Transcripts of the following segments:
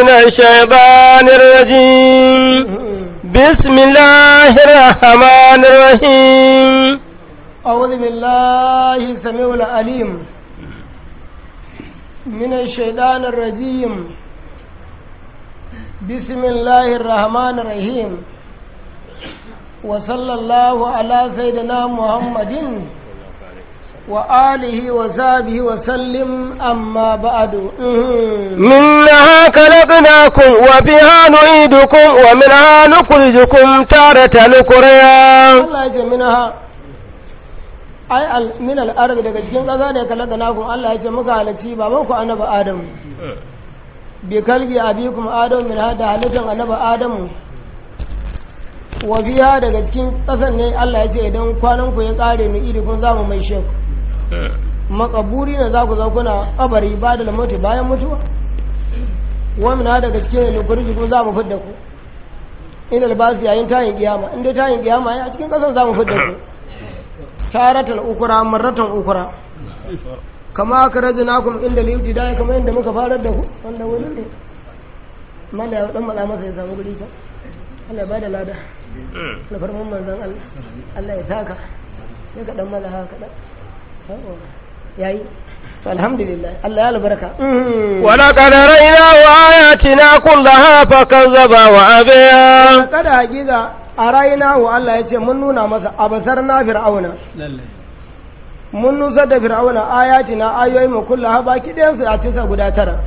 من الشيطان الرجيم بسم الله الرحمن الرحيم أعوذ بالله السميع العليم من الشيطان الرجيم بسم الله الرحمن الرحيم وصلى الله على سيدنا محمد وآله وصحبه وسلم أما بعد منها خلقناكم وفيها نعيدكم ومنها نخرجكم تارة أخرى الله يجي منها أي من الأرض daga cikin ƙasa ne khalaqnakum Allah ya ce muka halacci babanku annabi Adam bi kalbi abikum Adam min hada halittan annabi Adam wa biya daga cikin ƙasar ne Allah ya ce idan kwanan ku ya kare mu iri kun zamu mai shek makaburi ne za ku zo kuna kabari ba da mutu bayan mutuwa wa min hada daga cikin lukurji kun zamu fidda ku inda albasi yayin tayin kiyama inda tayin kiyama a cikin ƙasar zamu fidda ku taratan ukura marratan ukura kama karajnakum inda liwtida kama inda muka farar da ku wanda wani ne mala ya dan mala masa ya samu guri ta Allah ya bada lada na farman manzon Allah Allah ya saka sai ka dan mala haka dan yayi to alhamdulillah Allah ya albarka wala qadarina wa ayatina kullaha fakazzaba wa abiya kada hakika a rayina wa Allah ya ce mun nuna masa abasar na fir'auna mun nusar da fir'auna ayatina ayoyi mu kullaha baki ɗayansu a tisa guda 9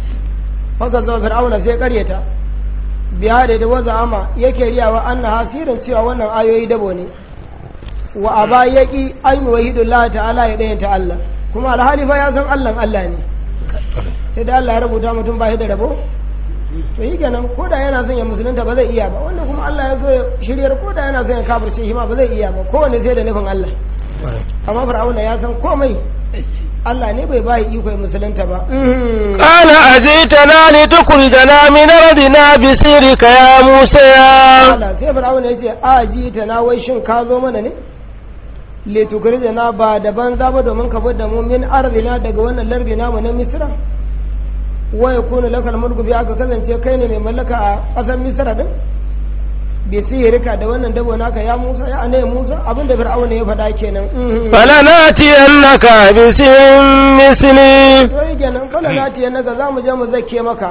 haka zuwa fir'auna sai karyata biya da waza ama yake riyawa anna hasirin cewa wannan ayoyi dabo ne wa aba yaki an yi wahidullah ta'ala ya ɗayan ta Allah kuma alhali fa ya san Allah Allah ne sai da Allah ya rubuta mutum ba shi da rabo to yi kenan ko da yana son ya musulunta ba zai iya ba wannan kuma Allah ya so ya shiryar ko da yana son ya kafirce shi ma ba zai iya ba kowanne sai da nufin Allah amma fir'auna ya san komai Allah ne bai bai iko ya musulunta ba qala ajitana litukhrijana min ardina bisirika ya musa Allah sai fir'auna yace ajitana wai shin ka zo mana ne litukhrijana ba da banza ba domin ka bar da mu min ardina daga wannan lardina mu na Misra wa yakunu lakal mulku bi aka kasance kai ne mai mallaka a ƙasar Misra din bi sihirka da wannan dabo naka ya Musa ya ane Musa abinda Fir'auna ya faɗa kenan falanati annaka bisim misli to kenan falanati annaka zamu je mu zakke maka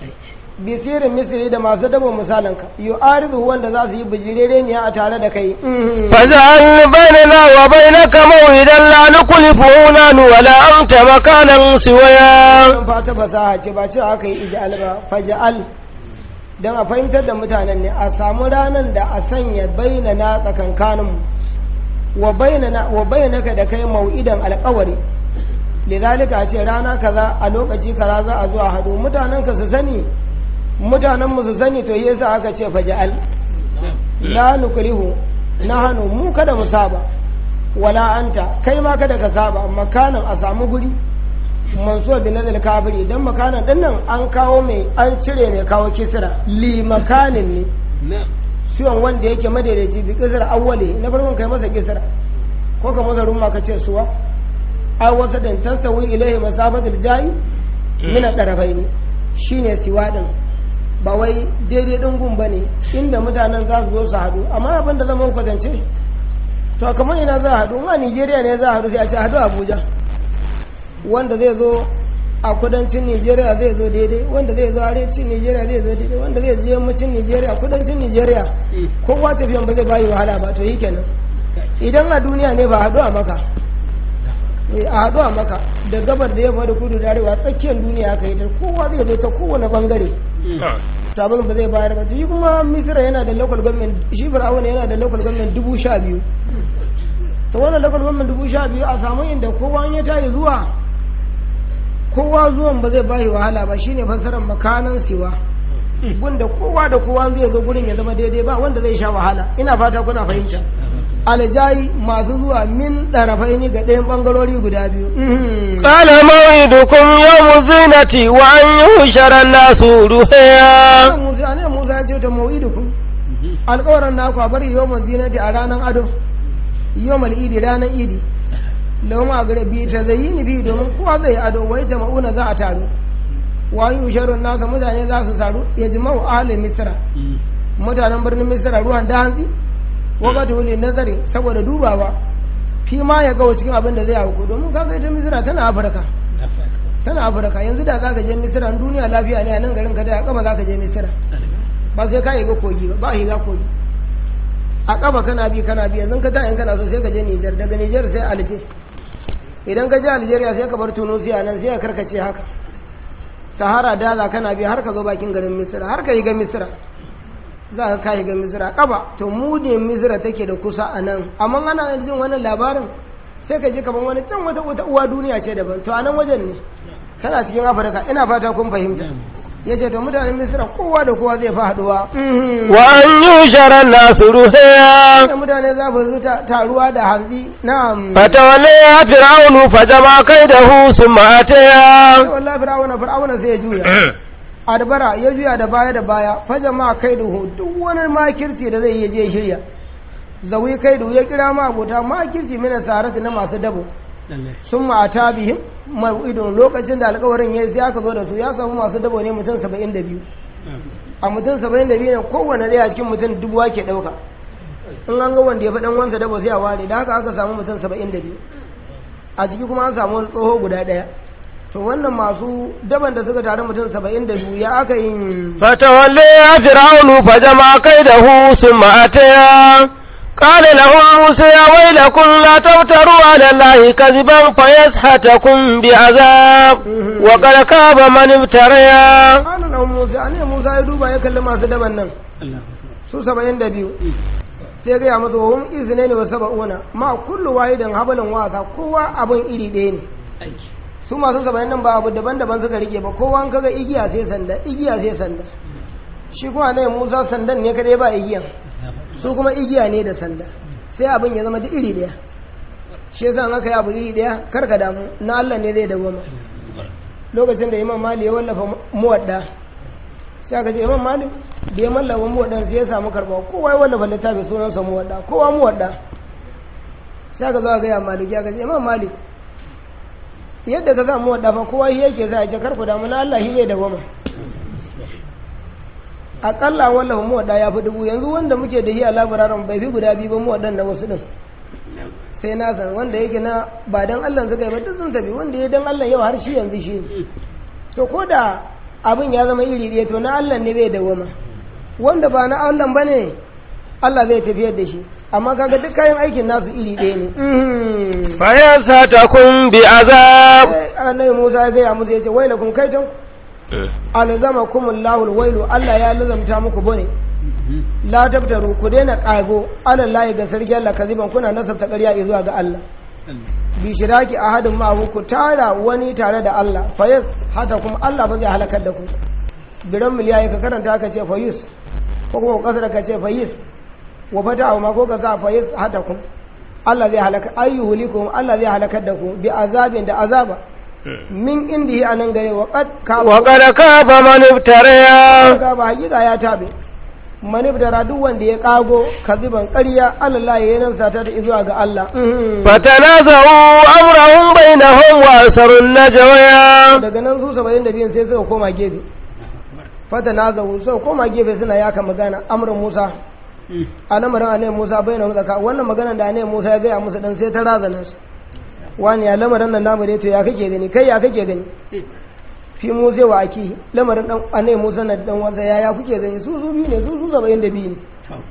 bi sirin misli da masu dabo misalanka yu'aridu wanda za su yi bijirere ne a tare da kai faj'al bainana wa bainaka maw'idan la nukhlifu nanu wala anta makanan siwaya fata fasaha ce ba ce aka yi ijal ba faj'al don a fahimtar da mutanen ne a samu ranar da a sanya bainana tsakankaninmu wa bainaka da kai mau'idan alkawari lidalika a ce rana kaza a lokaci kaza za a zo a haɗu mutanen ka su sani mutanen mu su sani to yasa aka ce faja'al la nukrihu nahnu mu kada mu saba wala anta kai ma kada ka saba makanan a samu guri mansuwa bin nazal kafiri dan makanan dinnan an kawo mai an cire mai kawo kisra li makanin ne siwan wanda yake madaidaici bi kisra awwali na farkon kai masa kisra ko ka masa rumma ka ce suwa aw wasa dan tasawi ilaihi masafatul jayi min ad-darabaini shine siwa din ba wai daidai din gun bane inda mutanen za su zo su hadu amma abin da zama kwatance to kamar ina za a hadu a Nigeria ne za a hadu sai a ce hadu Abuja wanda zai zo a kudancin Nigeria zai zo daidai wanda zai zo arewacin Nigeria zai zo daidai wanda zai je yammacin Nigeria kudancin Nigeria kowa tafiyan ba zai bayi wahala ba to yi kenan idan a duniya ne ba haɗu a maka a haɗu a maka da gabar da yamma da kudu da arewa tsakiyar duniya aka yi da kowa zai zo ta kowane bangare sabon ba zai bayar ba shi kuma Misira yana da local government shi Fir'auna yana da local government 12,000 to wannan local government 12,000 a samu inda kowa ya tayi zuwa kowa zuwan ba zai bayi wahala ba shine fassarar makanan siwa gunda kowa da kowa zai zo gurin ya zama daidai ba wanda zai sha wahala ina fata kuna fahimta aljayi masu zuwa min ɗarafaini ga ɗayan ɓangarori guda biyu qala maw'idukum yawmu zinati wa an yushara an-nasu ruhaya Musa ya ce ta maw'idukum alƙawarin naku a bari yawmu zinati a ranar ado yawmal idi ranar idi lauma a gare biyu ta zai yi bi domin kowa zai ado wai jama'una za a taru wa yusharun nasa mutane za su saru ya jima'u ahli misra mutanen birnin misra ruwan da hantsi wakati wuli nazari saboda dubawa fi ma ya gawo cikin abin da zai auku domin kaga ita misra tana afirka yanzu da zaka je misra duniya lafiya ne a nan garin ka da kaba zaka je misra ba sai ka yi ga kogi ba higa kogi a kaba kana bi yanzu ka ta in kana so sai ka je Niger daga Niger sai Alger idan ka je Algeria sai ka bar Tunisia nan sai ka karkace haka Sahara daza kana bi har ka zo bakin garin Misra har ka yi ga Misra za ka kai ga Misra kaba to mu ne Misra take da kusa a nan amma ana jin wannan labarin sai ka ji kaman wani can wata uwa duniya ce daban to a nan wajen ne tana cikin Afirka ina fata kun fahimta yace to mutanen Misra kowa da kowa zai fa haduwa wa an yushara nasu ruhiya da mutane za su taruwa da hanzi na'am fatawalla fir'aunu fajama kaidahu summa ataya wallahi fir'auna sai ya juya adbara ya juya da baya fajama kaidahu duk wani makirci da zai yi je shirya zawi kaidu ya kira ma abota makirci mina sarati na masu dabo sun ma'ata bihim mawidun lokacin da alkawarin ya sai aka zo da su ya samu masu dabo ne mutum 72 a mutum 72 ne kowane ɗaya cikin mutum 1000 ke ɗauka in an ga wanda ya faɗin wansa dabo sai a ware da haka aka samu mutum 72 a ciki kuma an samu tsoho guda ɗaya to wannan masu daban da suka taru mutum 72 ya aka yin fatawalle ya fir'aunu fajama kaidahu summa ataya قال لهم موسى يا ويلكم لا تفتروا على الله كذبا فيسحتكم بعذاب وقد خاب من افتريا قال لهم موسى أنا موسى يدوب يكلم ما سدبن nan su 72 sai ga masa hum iznaini wa sab'una ma kullu wahidin habalan wasa kowa abun iri ɗaya ne su masu 70 nan ba abu daban-daban suka rike ba kowa an kaga igiya sai sanda shi kuma ne Musa sandan ne kadai ba igiyan su kuma igiya ne da sanda sai abin ya zama duk iri daya shi yasa an aka yi abu iri daya karka damu na Allah ne zai dawoma lokacin da Imam Malik ya wallafa muwadda sai aka ce Imam Malik da ya wallafa muwaddan sai ya samu karba kowa ya wallafa littafi sunan sa muwadda kowa muwadda sai aka zo ga ya Malik ya ce Imam Malik yadda ka samu muwadda fa kowa yake sai ya ce karku damu na Allah shi zai dawoma akalla wallafa muwadda ya fi 1000 yanzu wanda muke da shi a labararin bai fi guda biyu ba muwaddan na wasu din sai na san wanda yake na ba dan Allah suka yi ba duk sun tafi wanda ya dan Allah yau har shi yanzu shi to ko da abin ya zama iri ɗaya to na Allah ne zai dawoma wanda ba na Allah bane Allah zai tafiyar da shi amma kaga duk kayan aikin nasu iri ɗaya ne fa yasatakum bi azab annabi Musa ya ga musu yace wailakum kaitan alzamakumullahu alwailu Allah ya lazamta muku bane la tabtaru ku daina kago alallahi ga sarki Allah kaziban kuna nasabta ƙarya zuwa ga Allah bi shiraki ahadin ma ku tara wani tare da Allah fayas hata kuma Allah ba zai halakar da ku biran miliyayi ka karanta ka ce fayus ko kuma kasar ka ce fayis wa fata ma ko ka sa fayis hata kuma Allah zai halaka ayyuhulikum Allah zai halakar da ku bi azabin da azaba min indihi anan gare wa qad kaba man iftariya ba hakika ya tabe man iftara duk wanda ya kago kaziban ƙarya Allah ya nafsa ta da zuwa ga Allah fatanazahu amrahum bainahum wa asrun najwa daga nan su 72 sai suka koma gefe fatanazahu sai koma gefe suna yaka magana amrun Musa al'amarin annabi Musa bainahum zaka wannan magana da annabi Musa ya ga musu dan sai ta razana su wani ya lamarin nan namu dai to ya kake gani kai ya kake gani fi Musa wa aki lamarin dan anai Musa na dan wanda ya kuke gani su biyu ne su 72 ne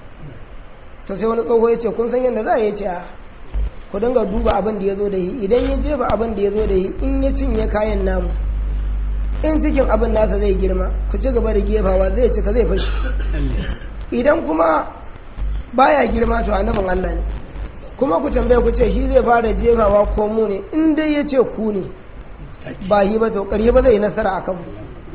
to sai wani tsoho yace kun san yanda za a yace ku dinga duba abin da yazo da shi idan ya jefa abin da yazo da shi in ya cinye kayan namu in cikin abin nasa zai girma ku ci gaba da gefawa zai cika zai fashi idan kuma baya girma to annabin Allah ne kuma ku tambaye ku ce shi zai fara jefawa ko mu ne in dai ya ce ku ne ba yi ba to ƙarye ba zai yi nasara a kanmu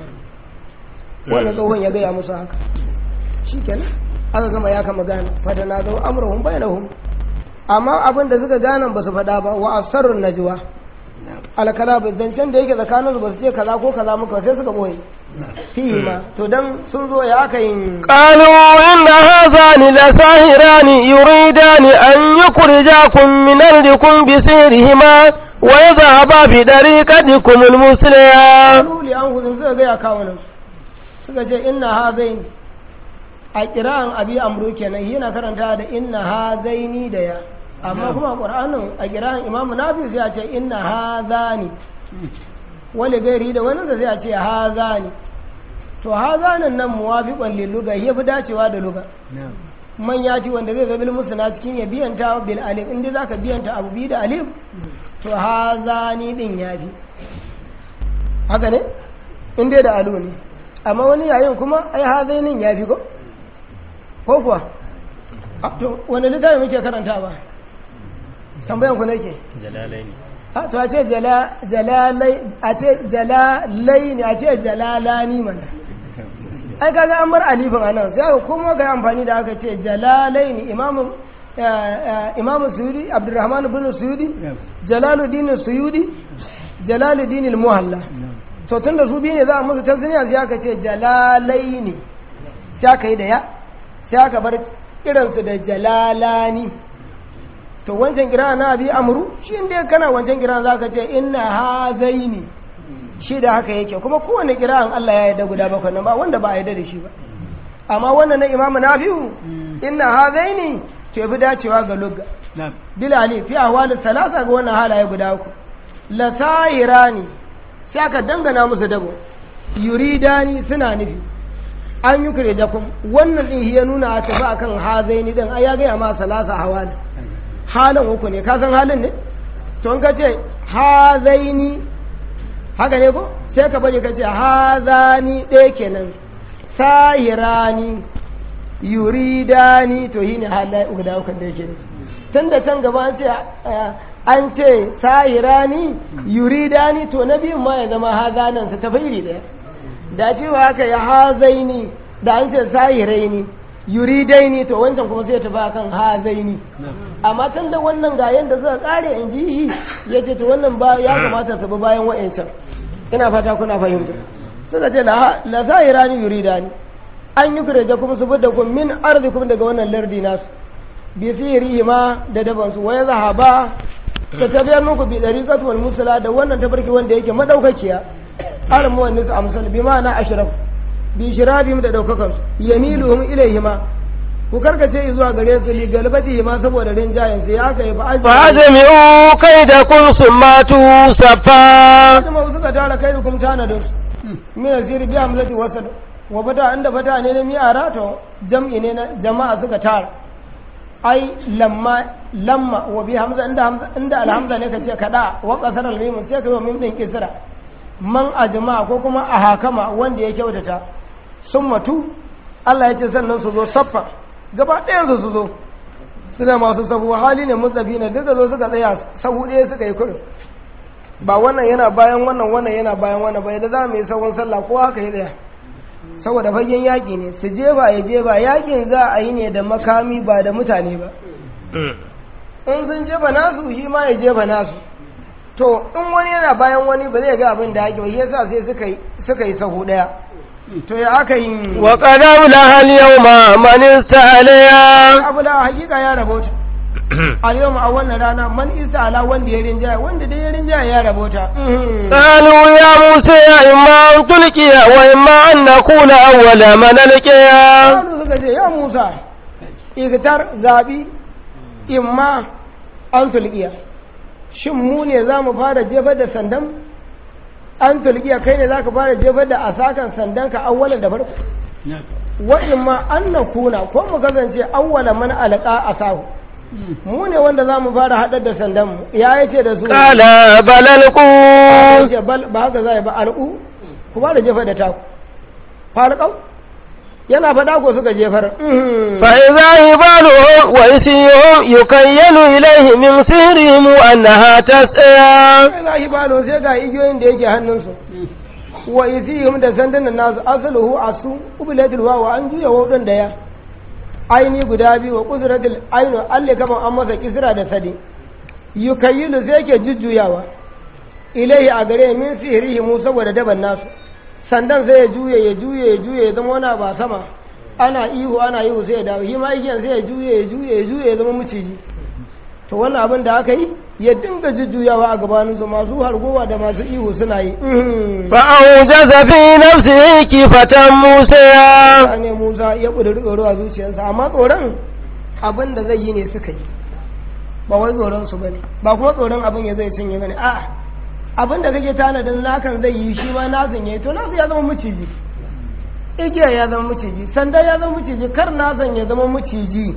wannan tsohon ya gaya musu haka shi kenan aka gama ya kama gane fata na zau amurahun bayanahun amma abin da suka ganan ba su faɗa ba wa asarun najwa alkala ba zancen da yake tsakaninsu ba su ce kaza ko kaza muka sai suka boye fihi ma to dan sun zo ya aka yin qalu inna hazani la sahirani yuridani an yukhrijakum min ardikum bi sirihima wa yadhhaba bi dariqatikum almusliya qalu li anfusihim suka gaya kawunan suka ce inna hazaini a kira'an abi amru kenan yana karanta da inna hazaini da ya amma kuma qur'anin a kira'an imamu nafi sai a ce inna hazani wani gairi da wani da sai a ce hazani to hazanin nan muwafiqan lil lugha yafi dacewa da lugha man ya ci wanda zai zabil musna cikin ya biyanta bil alif inda zaka biyanta abu bi da alif to hazani din yafi haka ne inda da alu ne amma wani yayin kuma ai hazainin yafi ko kuwa to wani littafi muke karanta ba tambayan ku nake jalalaini to a ce jalalai a ce jalalai ne a ce jalalani mana ai kaga an bar alifin anan sai aka kuma ga amfani da aka ce jalalai ne imamu suyudi abdurrahman ibn suyudi jalaluddin suyudi jalaluddin al-muhalla to tunda su biyu ne za a musu tasniya sai aka ce jalalai ne sai aka yi da ya sai aka bar kiransu da jalalani to wancan kira na abi amru shi inda kana wancan kira za ka ce inna hazaini shi da haka yake kuma kowane kira an Allah ya yarda guda bakwai nan ba wanda ba a yarda da shi ba amma wannan na imamu nafi'u inna hazaini to fi dacewa ga lugga bilali fi ahwali salasa ga wannan halaye guda uku la sahirani sai aka dangana musu dabo yuridani suna nufi an yi kure jakun wannan din ya nuna a tafi akan hazaini din ai ya gaya ma salasa hawali halin uku ne ka san halin ne to in ka ce hazaini haka ne ko sai ka bari ka ce hazani ɗaya kenan sahirani yuridani to yi ne halaye uku da uku da yake ne tun da can gaba an ce sahirani yuridani to na biyun ma ya zama hazanansa ta iri ɗaya da cewa haka ya hazaini da an ce sahiraini yuridaini to wancan kuma sai ta ba kan hazaini amma tun da wannan ga yanda suka kare in ji shi ya ce to wannan ba ya kamata su bi bayan wa'ancan ina fata kuna fahimta suka ce la sahirani yuridani an yi kureje kuma su fidda kun min arzikum daga wannan lardi nasu bi sihiri ma da daban su waya zahaba ta tabiyar muku bi dariqatu wal musala da wannan tabarki wanda yake madaukakiya alamu wa nisu amsal bi ma'ana ashraf bi shirabihim da daukakan su yamiluhum ilayhima ku karkace zuwa gare su li galbatihima saboda rinjayen su ya kai ba ajmi'u kaidakum summatu safa kuma suka tara kaidukum tanadun min asiri bi amlati wasal wa bata inda bata ne na miyara to jam'i ne na jama'a suka tara ai lamma wa bi hamza inda alhamza ne kace kada wa qasara al-mim sai kai wa mim din kisra man ajma ko kuma a hakama wanda ya kyautata sun matu Allah ya ce sannan su zo saffa gaba ɗayan su zo suna masu sabu hali ne mutsafi na duka zo suka tsaya sahu ɗaya suka yi kurin ba wannan yana bayan wannan yana bayan wannan bai da za mu yi sahun sallah ko haka yi tsaya saboda fagen yaƙi ne su jefa ya jefa yaƙin za a yi ne da makami ba da mutane ba in sun jefa nasu shi ma ya jefa nasu to in wani yana bayan wani ba zai ga abin da yake ba yasa sai suka yi sahu daya to ya aka yi wa qadawla hal yawma man ista'ala abu da hakika ya rabota al yawma a wannan rana man ista'ala wanda ya rinjaya wanda dai ya rinjaya ya rabota qalu ya musa ya imma tulqiya wa imma an nakuna awwala man alqiya qalu suka ce ya musa igtar zabi imma an tulqiya shin mu ne za mu fara jefar da sandan an tulgiya kai ne za ka fara jefar da asakan sandan ka awwalan da farko wa'in ma an na kuna ko mu kasance awwala man alqa asahu mu ne wanda za mu fara haɗar da sandan mu ya yace da su qala balalqu ba haka zai ba alqu ku fara jefar da taku farqau yana faɗa ko suka jefar fa idza hibaluhum wa isihum yukayyalu ilayhi min sihrihim annaha tas'a fa idza hibaluhum sai ga igiyoyin da yake hannunsu wa isihum da sandunan nasu asaluhu asu ublatul wa an juya wadin da ya aini guda biyu wa qudratul ainu alle kaman an masa kisra da sadi yukayyilu sai ke jujjuyawa ilayhi a gare min sihrihim saboda daban nasu sandan sai ya juye ya zama wani ba sama ana ihu sai ya dawo shi ma igiyan sai ya juye ya zama maciji to wannan abin da aka yi ya dinga jujjuyawa a gabaninsu masu hargowa da masu ihu suna yi فأوجز في نفسه كيفة موسى ne Musa ya ƙudiri tsoro a zuciyarsa amma tsoron abin da zai yi ne suka yi ba wai tsoron su bane ba kuma tsoron abin ya zai cinye bane a'a abin da kake tanadin nakan zai yi shi ma nasan yayi to nasu ya zama maciji igiya ya zama maciji sanda ya zama maciji kar nasan ya zama maciji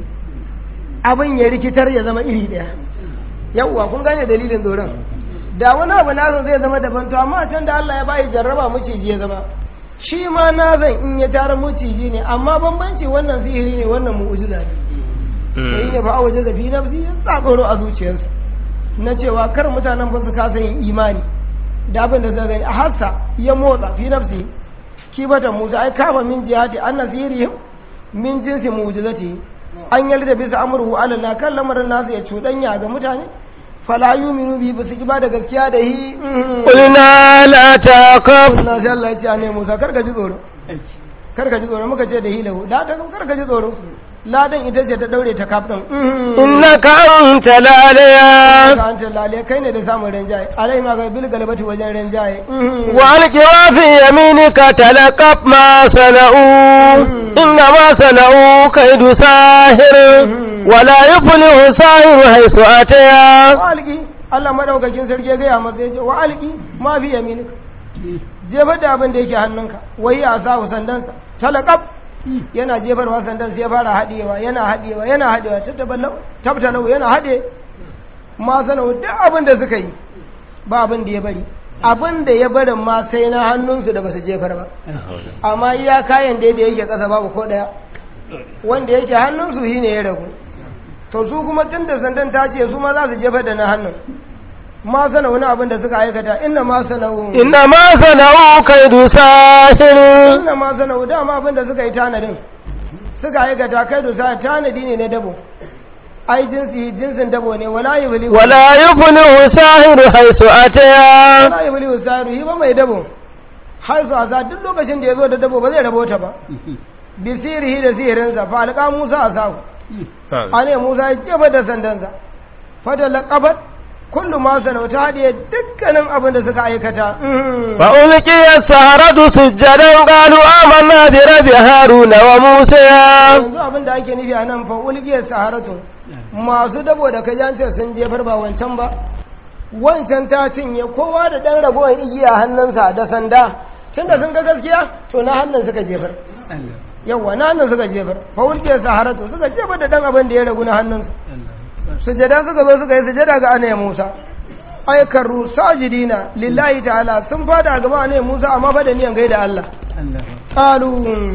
abin ya rikitar ya zama iri daya yawwa kun gane dalilin tsoron da wani abu nasan zai zama daban to amma can da Allah ya bayi jarraba maciji ya zama shi ma nasan in ya tara maciji ne amma bambanci wannan sihiri ne wannan mu'jiza ne sai ne ba a waje zafi nafsi ya tsakoro a zuciyarsa na cewa kar mutanen ba su kasa yin imani da abin da zai gani a hassa ya motsa fi nafsi kibatan Musa ai kafa min jihati an nasirihim min jinsi mu'jizati an yarda bisa amruhu ala la kan lamarin nasu ya cudanya ga mutane fala yuminu bi bisu ba da gaskiya da hi qulna la taqaf na sai Allah ya ce ne Musa kar ka ji tsoro muka ce da hi lahu la ta kar ka ji tsoro ladan ita ce ta daure ta kafin innaka anta laliya anta laliya kai ne da samun ranjaye alai ma ga bil galabati wajen ranjaye wa alqi wa fi yaminika talaqaf ma sana'u inna ma sana'u kaidu sahir wa la yuflihu sahir haythu ataya wa alqi Allah madaukakin sarki ya ga masa yace wa alqi ma fi yaminika jefar da abin da yake hannunka wai a sa sandansa talaqaf yana jefarwa sandan sai ya fara haɗewa yana haɗewa tabtalau yana haɗe ma sanau duk abin da suka yi ba abin da ya bari abin da ya barin ma sai na hannunsu da ba su jefar ba amma iya kayan da yake ƙasa babu ko ɗaya wanda yake hannunsu shi ne ya ragu to su kuma tun da sandan ta ce su ma za su jefar da na hannun ma sanau wani abin da suka aikata inna ma sanau kaidu sahir inna ma sanau dama abin da suka yi tanadin suka aikata kaidu sahir tanadi ne na dabo ai jinsin dabo ne wala yuflihu sahiru haisu ataya wala yuflihu sahiru yi ba mai dabo haisu asa duk lokacin da ya zo da dabo ba zai rabota ba bisirihi da sihirinsa fa alqa Musa asahu ane Musa ya jefa da sandansa fata laqabat kullu ma sanau ta haɗe dukkanin abin da suka aikata fa ulqiya saharatu sujjadan qalu amanna bi rabbi haruna wa musa yanzu abin da ake nufi anan fa ulqiya saharatu masu dabo da kajance sun jefar ba wancan ta cinye kowa da dan ragowar igiya hannunsa da sanda tunda sun ga gaskiya to na hannun suka jefar yawa na hannun suka jefar fa ulqiya saharatu suka jefar da dan abin da ya ragu na hannunsa sujada suka zo suka yi sujada ga annabi Musa aikaru sajidina lillahi ta'ala sun fada gaba annabi Musa amma fa da niyan gaida Allah qalu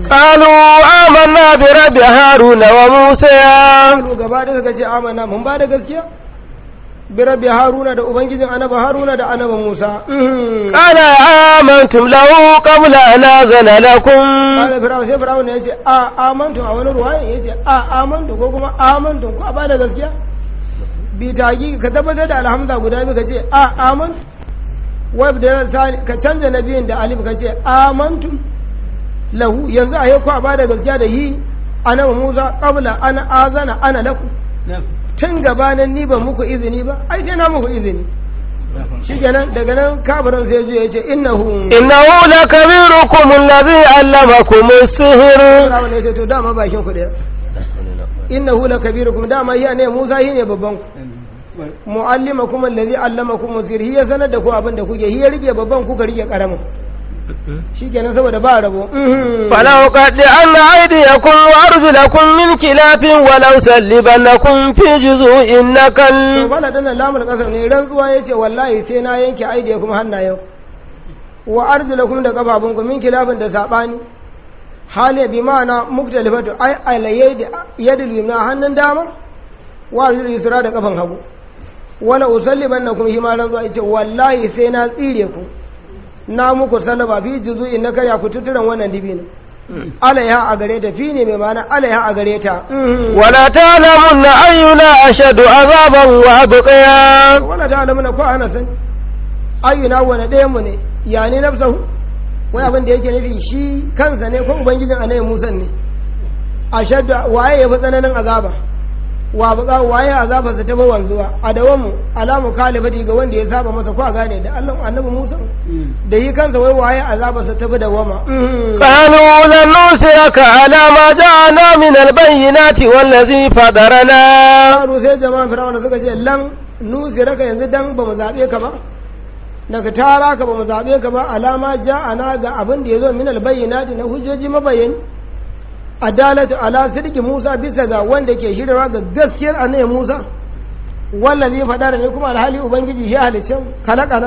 amanna bi rabbi haruna wa musa qalu gaba da suka ce amanna mun ba da gaskiya bi rabbi haruna da ubangijin annabi haruna da annabi Musa qala amantum lahu qabla an azana lakum qala fir'aun ya ce amantum a wani ruwaya ya ce amantum ko kuma amantum ko ba da gaskiya bi tagi ka tabbatar da alhamza guda biyu ka ce amantu wai da ka canza nabiyin da alif ka ce amantum lahu yanzu a yau ko ba da gaskiya da yi annabi Musa qabla an azana ana lakum tun gabanin ni ban muku izini ba ai sai na muku izini shikenan daga nan kafirin sai ya ce innahu lakabirukum allazi allamakum as-sihr rawan ya ce to dama bakin ku daya innahu lakabirukum dama yi ne Musa yi ne babban ku muallimakum allazi allamakum as-sihr hiya sanar da ku abin da kuke hiya rike babban ku ka rike karamin shikenan saboda ba rabo falau qad an aydiyakum wa arjulakum min kilafin wa law sallibannakum fi juzu'in nakal to bala dan lamul kasar ne rantsuwa yace wallahi sai na yanke aydiyakum hannayen wa arjulakum da kafafunku min kilafin da sabani hali bi ma'ana muktalifatu ay alaydi yadul yumna hannun dama wa arjul yusra da kafan hagu wala usallibannakum hima rantsuwa yace wallahi sai na tsire ku na muku salaba fi juzu'in na karya ku tuturan wannan dibino alaiha a gare ta fi ne mai mana alaiha a gare ta wala ta'lamunna ayyuna ashadu azaban wa abqiya wala ta'lamunna ko ana san ayyuna wani ɗayan mu ne yani nafsahu wai abin da yake nufi shi kansa ne ko ubangijin annabi Musa ne ashadu waye ya fi tsananin azaba wa baka waye azaba sa ta ba wanzuwa a dawamu alamu kalibati ga wanda ya saba masa kwa gane da Allah annabi Musa da yi kansa wai waye azaba sa ta ba dawama قالوا لن نؤثرك على ما جاءنا من البينات والذي فطرنا Karu sai jama'an Fir'auna suka ce lan nusiraka yanzu dan ba mu zabe ka ba daga tara ka ba mu zabe ka ba alama ja'ana ga abin da yazo min albayyinati na hujjoji mabayyin adalatu ala sidqi Musa bisa ga wanda ke shirwa ga gaskiyar annabi Musa wallazi fadara ne kuma alhali ubangiji shi halicin kalakana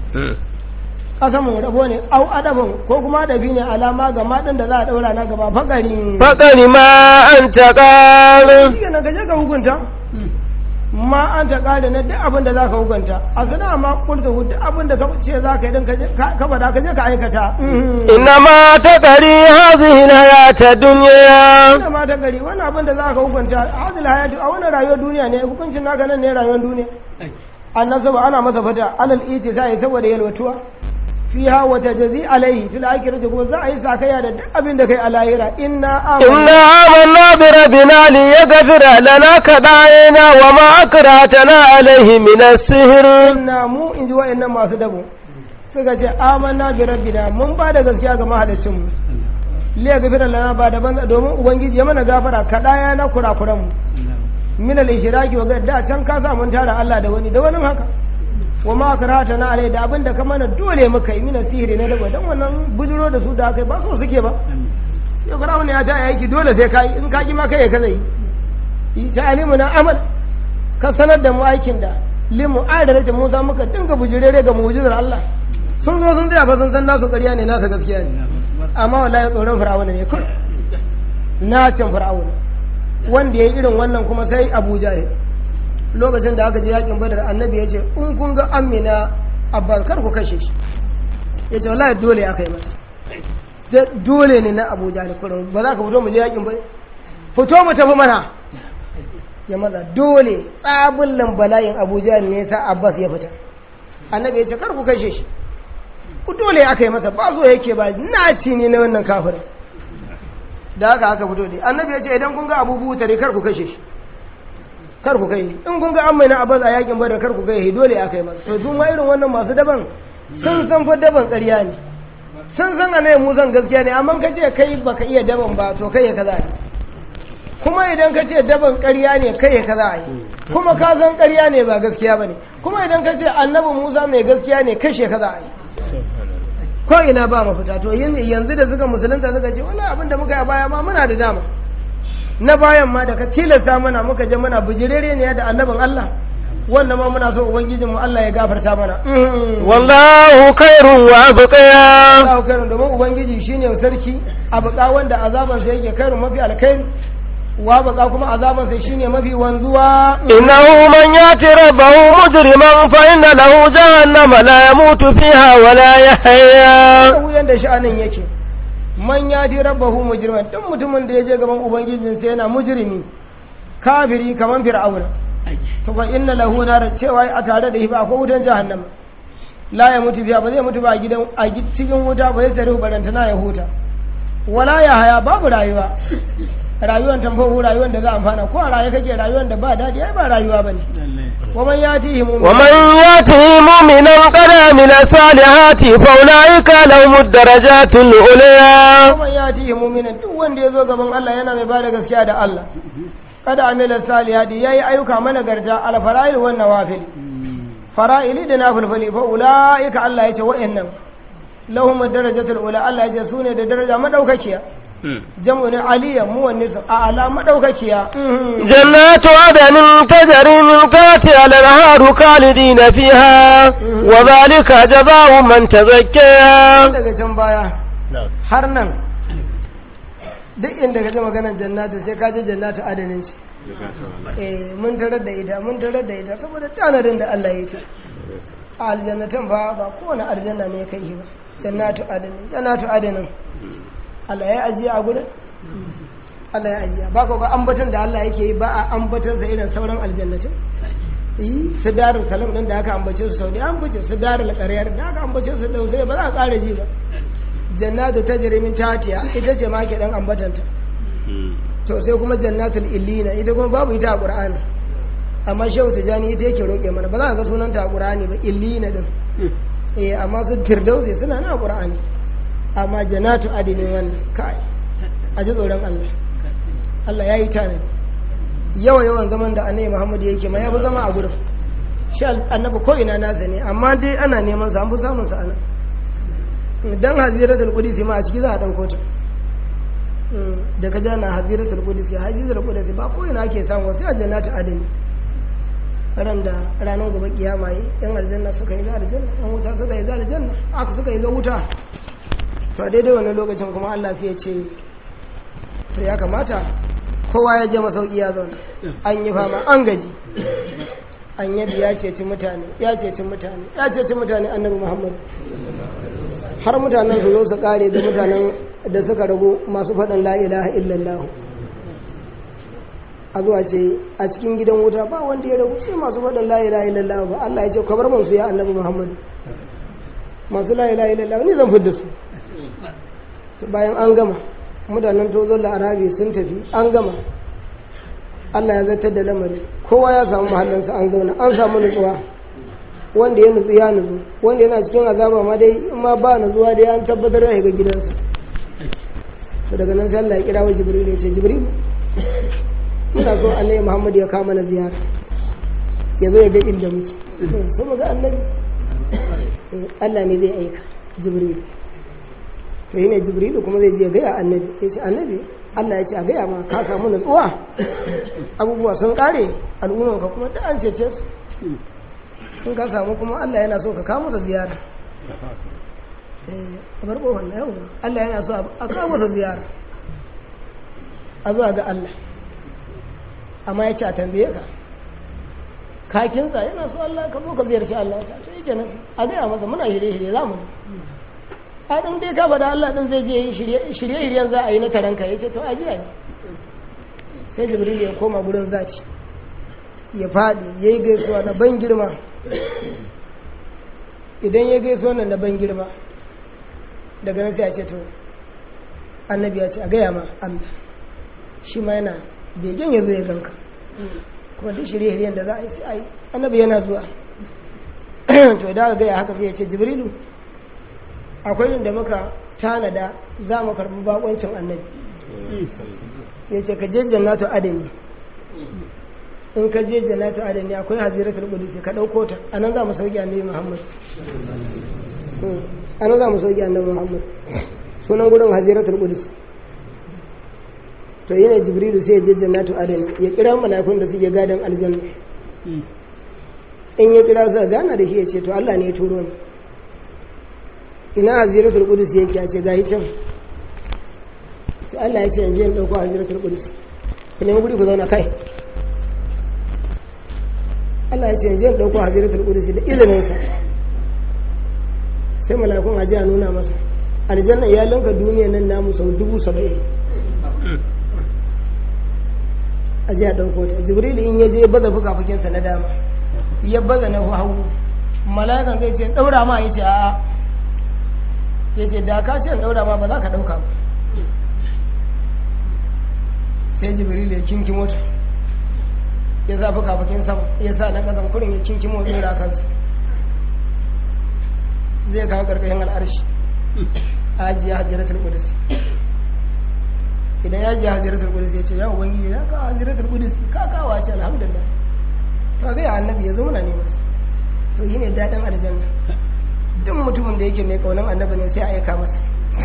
kasamun rabo ne au adabin ko kuma adabi ne alama ga maɗin da za a ɗaura na gaba faƙari ma an ta ƙaru shi na gaje ka hukunta ma an ta ƙari na duk abin da za ka hukunta a sana ma kulta duk abin da ka ce za ka yi don ka faɗa ka je ka aikata ina ma ta ƙari hazihi na ya ta duniya ina ma ta ƙari wani abin da za ka hukunta hazil hayatu a wani rayuwar duniya ne hukuncin naka nan ne rayuwar duniya annasaba ana masa fata alal itisai saboda yalwatuwa fiha wa tajzi alaihi fil akhirati kuma za a yi sakaya da duk abin da kai a lahira inna amanna bi rabbina li yaghfira lana kadayna wa ma akratana alaihi min as-sihr inna mu inji wa'annan masu dabo suka ce amanna bi rabbina mun ba da gaskiya ga mahaliccin mu li yaghfira lana ba da banza domin ubangiji ya mana gafara kadaya na kurakuran mu min al-ishraki wa da can ka sa mun tara Allah da wani haka wa ma karata na alai da abinda ka mana dole muka yi mina sihiri na daba dan wannan bujuro da su da kai ba so suke ba yau kana wani ya ta aiki dole sai kai in ka ki ma kai ka zai yi ta alimu na amal ka sanar da mu aikin da limu adalata Musa muka dinga bujurere ga mu'jizar Allah sun zo sun tsaya ba sun san nasu ƙarya ne nasu gaskiya ne amma wallahi tsoron fir'auna ne kun na can fir'auna wanda ya irin wannan kuma sai Abu Jahil lokacin da aka je yakin Badar annabi ya ce in kun ga Amina Abbas kar ku kashe shi ya ce wallahi dole aka yi masa dole ne na Abu Jahil kullum ba za ka fito mu je yakin Badar fito mu tafi mana ya maza dole tsabullan bala'in Abu Jahil ne sa Abbas ya fita annabi ya ce kar ku kashe shi ku dole aka yi masa ba so yake ba naci ne na wannan kafirin da aka fito dai annabi ya ce idan kun ga Abu Butari kar ku kashe shi kar ku kai in kun ga an mai na Abbas a yakin Badar kar ku kai dole aka yi masa to duk ma irin wannan masu daban sun san fa daban ƙarya ne sun san anai mu zan gaskiya ne amma kace kai baka iya daban ba to kai kaza ne kuma idan kace daban ƙarya ne kai kaza ne kuma ka san ƙarya ne ba gaskiya bane kuma idan kace annabi Musa mai gaskiya ne kashe kaza ne ko ina ba mafita to yanzu da suka musulunta suka ce wallahi abin da muka yi a baya ma muna da dama na bayan ma da ka tilasta mana muka je mana bujirere ne da annabin Allah wanda ma muna so ubangijin mu Allah ya gafarta mana wallahu khairun wa abqiya Allahu khairun domin ubangiji shine sarki abqa wanda azaban sa yake khairun mafi alkhairi wa abqa kuma azaban sa shine mafi wanzuwa innahu man yati rabbahu mujriman fa inna lahu jahannama la yamutu fiha wa la yahya yanda sha'anin yake man ya ji rabbahu mujriman duk mutumin da ya je gaban ubangijin sai yana mujrimi kafiri kaman fir'auna to fa inna lahu nar cewa a tare da shi ba akwai wutan jahannama la ya mutu biya ba zai mutu ba a cikin wuta ba zai tare barantana ya huta wala ya haya babu rayuwa rayuwar tamfahu rayuwar da za a amfana ko a raye kake rayuwar da ba daɗi ai ba rayuwa bane ومن يأتيه مؤمنا قد عمل الصالحات فأولئك لهم الدرجات العليا ومن يأتيه مؤمنا duk wanda yazo gaban Allah yana mai bada gaskiya da Allah kada amila salihati yayi ayyuka managarta al fara'il wan nawafil fara'ili da nafilfili fa ulaika Allah yace wa'annan lahum darajatul ula Allah yace sune da daraja madaukakiya jam'u ne aliya muwannis a ala madaukakiya jannatu adanin tajri min tahtiha al-anharu khalidina fiha wa dhalika jazaa'u man tazakka daga can baya har nan duk inda ka ji maganar jannatu sai ka ji jannatu adanin ce mun tarar da ita saboda tanadin da Allah ya yi ta aljannatan ba kowane aljanna ne kai shi ba jannatu adanin Allah ya ajiye a gudun Allah ya ajiye ba ka ga ambatan da Allah yake yi ba a ambatan sa irin sauran aljannatin su darul salam din da aka ambace su sau da an fice su darul qaryar da aka ambace su da sai ba za a ƙara ji ba jannatu tajri min tahtiha ita ce ma ke dan ambatanta to sai kuma jannatul illina ita kuma babu ita a qur'ani amma shehu tijani ita yake roƙe mana ba za ka ga sunanta a qur'ani ba illina din amma su firdausi suna na qur'ani amma jannatu adinin wannan kai a ji tsoron Allah Allah ya yi tanadi yawan zaman da annabi Muhammad yake ma ya fi zama a gurin shi annabi ko ina nasa ne amma dai ana neman sa an fi samun sa ana dan haziratul qudsi ma a ciki za a dauko ta da ka jana haziratul qudsi ba ko ina ake samu sai a jannatu adini ran da ranar gobe kiyama yi yan aljanna suka yi ga aljanna yan wuta suka yi ga aljanna aka suka yi ga wuta to a daidai wannan lokacin kuma Allah sai ya ce to ya kamata kowa ya je masauki ya zauna an yi fama an gaji annabi ya ceci mutane annabi Muhammad har mutanen su zo su kare da mutanen da suka rago masu faɗin la ilaha illallah a zuwa ce a cikin gidan wuta ba wanda ya ragu sai masu faɗin la ilaha illallah ba Allah ya ce kabar man su ya annabi Muhammad masu la ilaha illallah ni zan fidda su bayan an gama mutanen tozon la'arabi sun tafi an gama Allah ya zartar da lamari kowa ya samu mahallinsa an zauna an samu nutsuwa wanda ya nutsu ya nutsu wanda yana cikin azaba ma dai in ma ba nutsuwa dai an tabbatar da ga gidansa to daga nan sai Allah ya kira wa Jibril ya ce Jibril muna so Annabi Muhammad ya kawo mana ziyara ya zo ya ga inda muke so mu ga Annabi Allah ne zai aika Jibril to yana Jibril kuma zai je ga Annabi ya ce Annabi Allah ya ce a gaya ma ka samu nutsuwa abubuwa sun kare al'ummarka kuma da an cece su in ka samu kuma Allah yana so ka kawo masa ziyara a bar ƙofar na yau Allah yana so a kawo masa ziyara a zuwa ga Allah amma ya ce a tambaye ka kinsa yana so Allah ka zo ka ziyarci Allah ta ce yake nan a gaya masa muna shirye-shirye za mu a ɗin dai ka bada Allah ɗin zai je shirye-shiryen za a yi na taranka ya ce to ajiya ne sai jibril ya koma gurin zaki ya faɗi ya yi gaisuwa na ban girma idan ya gaisuwa na ban girma daga nan sai a ce to annabi ya ce a gaya ma Allah shi ma yana begen ya zo ya ganka kuma duk shirye-shiryen da za a yi sai a yi annabi yana zuwa to idan aka gaya haka sai ya ce jibrilu akwai inda muka tanada za mu karbi bakoncin annabi ya ce ka je jannatu adani in ka je jannatu adani akwai haziratul qudus ka dauko ta anan za mu sauki annabi Muhammad anan za mu sauki annabi Muhammad sunan gurin haziratul qudus to yana jibrilu sai ya je jannatu adani ya kira mala'ikun da suke gadan aljanna in ya kira su gana da shi ya ce to Allah ne ya turo ni ina haziratul qudus yake ya ce gahi can sai Allah ya ce yanzu in dauko haziratul qudus ku nemi guri ku zauna kai Allah ya ce yanzu in dauko haziratul qudus da izinin sa sai mala'ikun haji a nuna masa aljanna ya lanka duniyar nan namu sau 70,000 aje a dauko ta jibril in ya je baza fukafukin sa na dama ya baza na hagu mala'ikan zai ce daura ma yace a'a ya ce da ka ce daura ma ba za ka dauka ba sai jibril ya kinki mota ya zafi kafakin sama ya sa na kasan kurin ya kinki mota ya kansa zai kawo karkashin al'arshi ajiya hajjiratul qudus idan ya ji hajjiratul qudus ya ce ya ubangiji ya kawo hajjiratul qudus ka kawo ce alhamdulillah to ga annabi ya zo muna neman to yine dadin aljanna duk mutumin da yake mai kaunan annabi ne sai a aika masa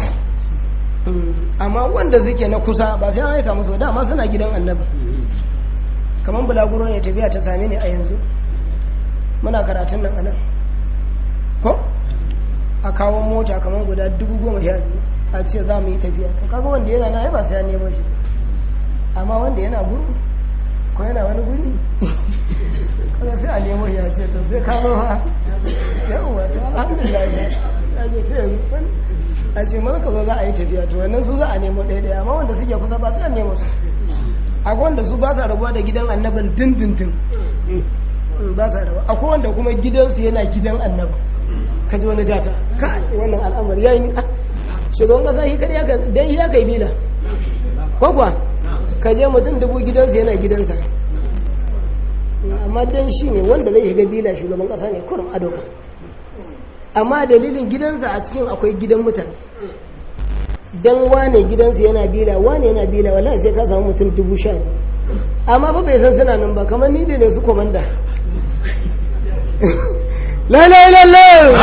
amma wanda suke na kusa ba sai an aika musu dama suna gidan annabi kamar bulaguro ne tafiya ta same ni a yanzu muna karatun nan anan ko a kawo mota kamar guda 10,000 a ce za mu yi tafiya to kaga wanda yana na ba sai ya nemo shi amma wanda yana guru ko yana wani guri kaga sai a nemo ya ce to sai kawo ha yawwa to alhamdulillah ya ce sai a ce mana ka zo za a yi tafiya to wannan su za a nemo ɗaya amma wanda suke kusa ba sai a nemo su akwai wanda su ba sa rabuwa da gidan annabin dindindin ba sa rabuwa akwai wanda kuma gidansu yana gidan annabin ka ji wani gata kai wannan al'amari yayi shugaban kasa shi kadai dan ya kai bila ko kuwa ka je mutum 1000 gidansa yana gidansa amma dan shi ne wanda zai shiga bila shugaban kasa ne kurum a doka amma dalilin gidansa a cikin akwai gidan mutane dan wane gidansa yana bila wane yana bila wallahi sai ka samu mutum 10,000 amma ba bai san suna nan ba kamar ni ne su komanda la la la la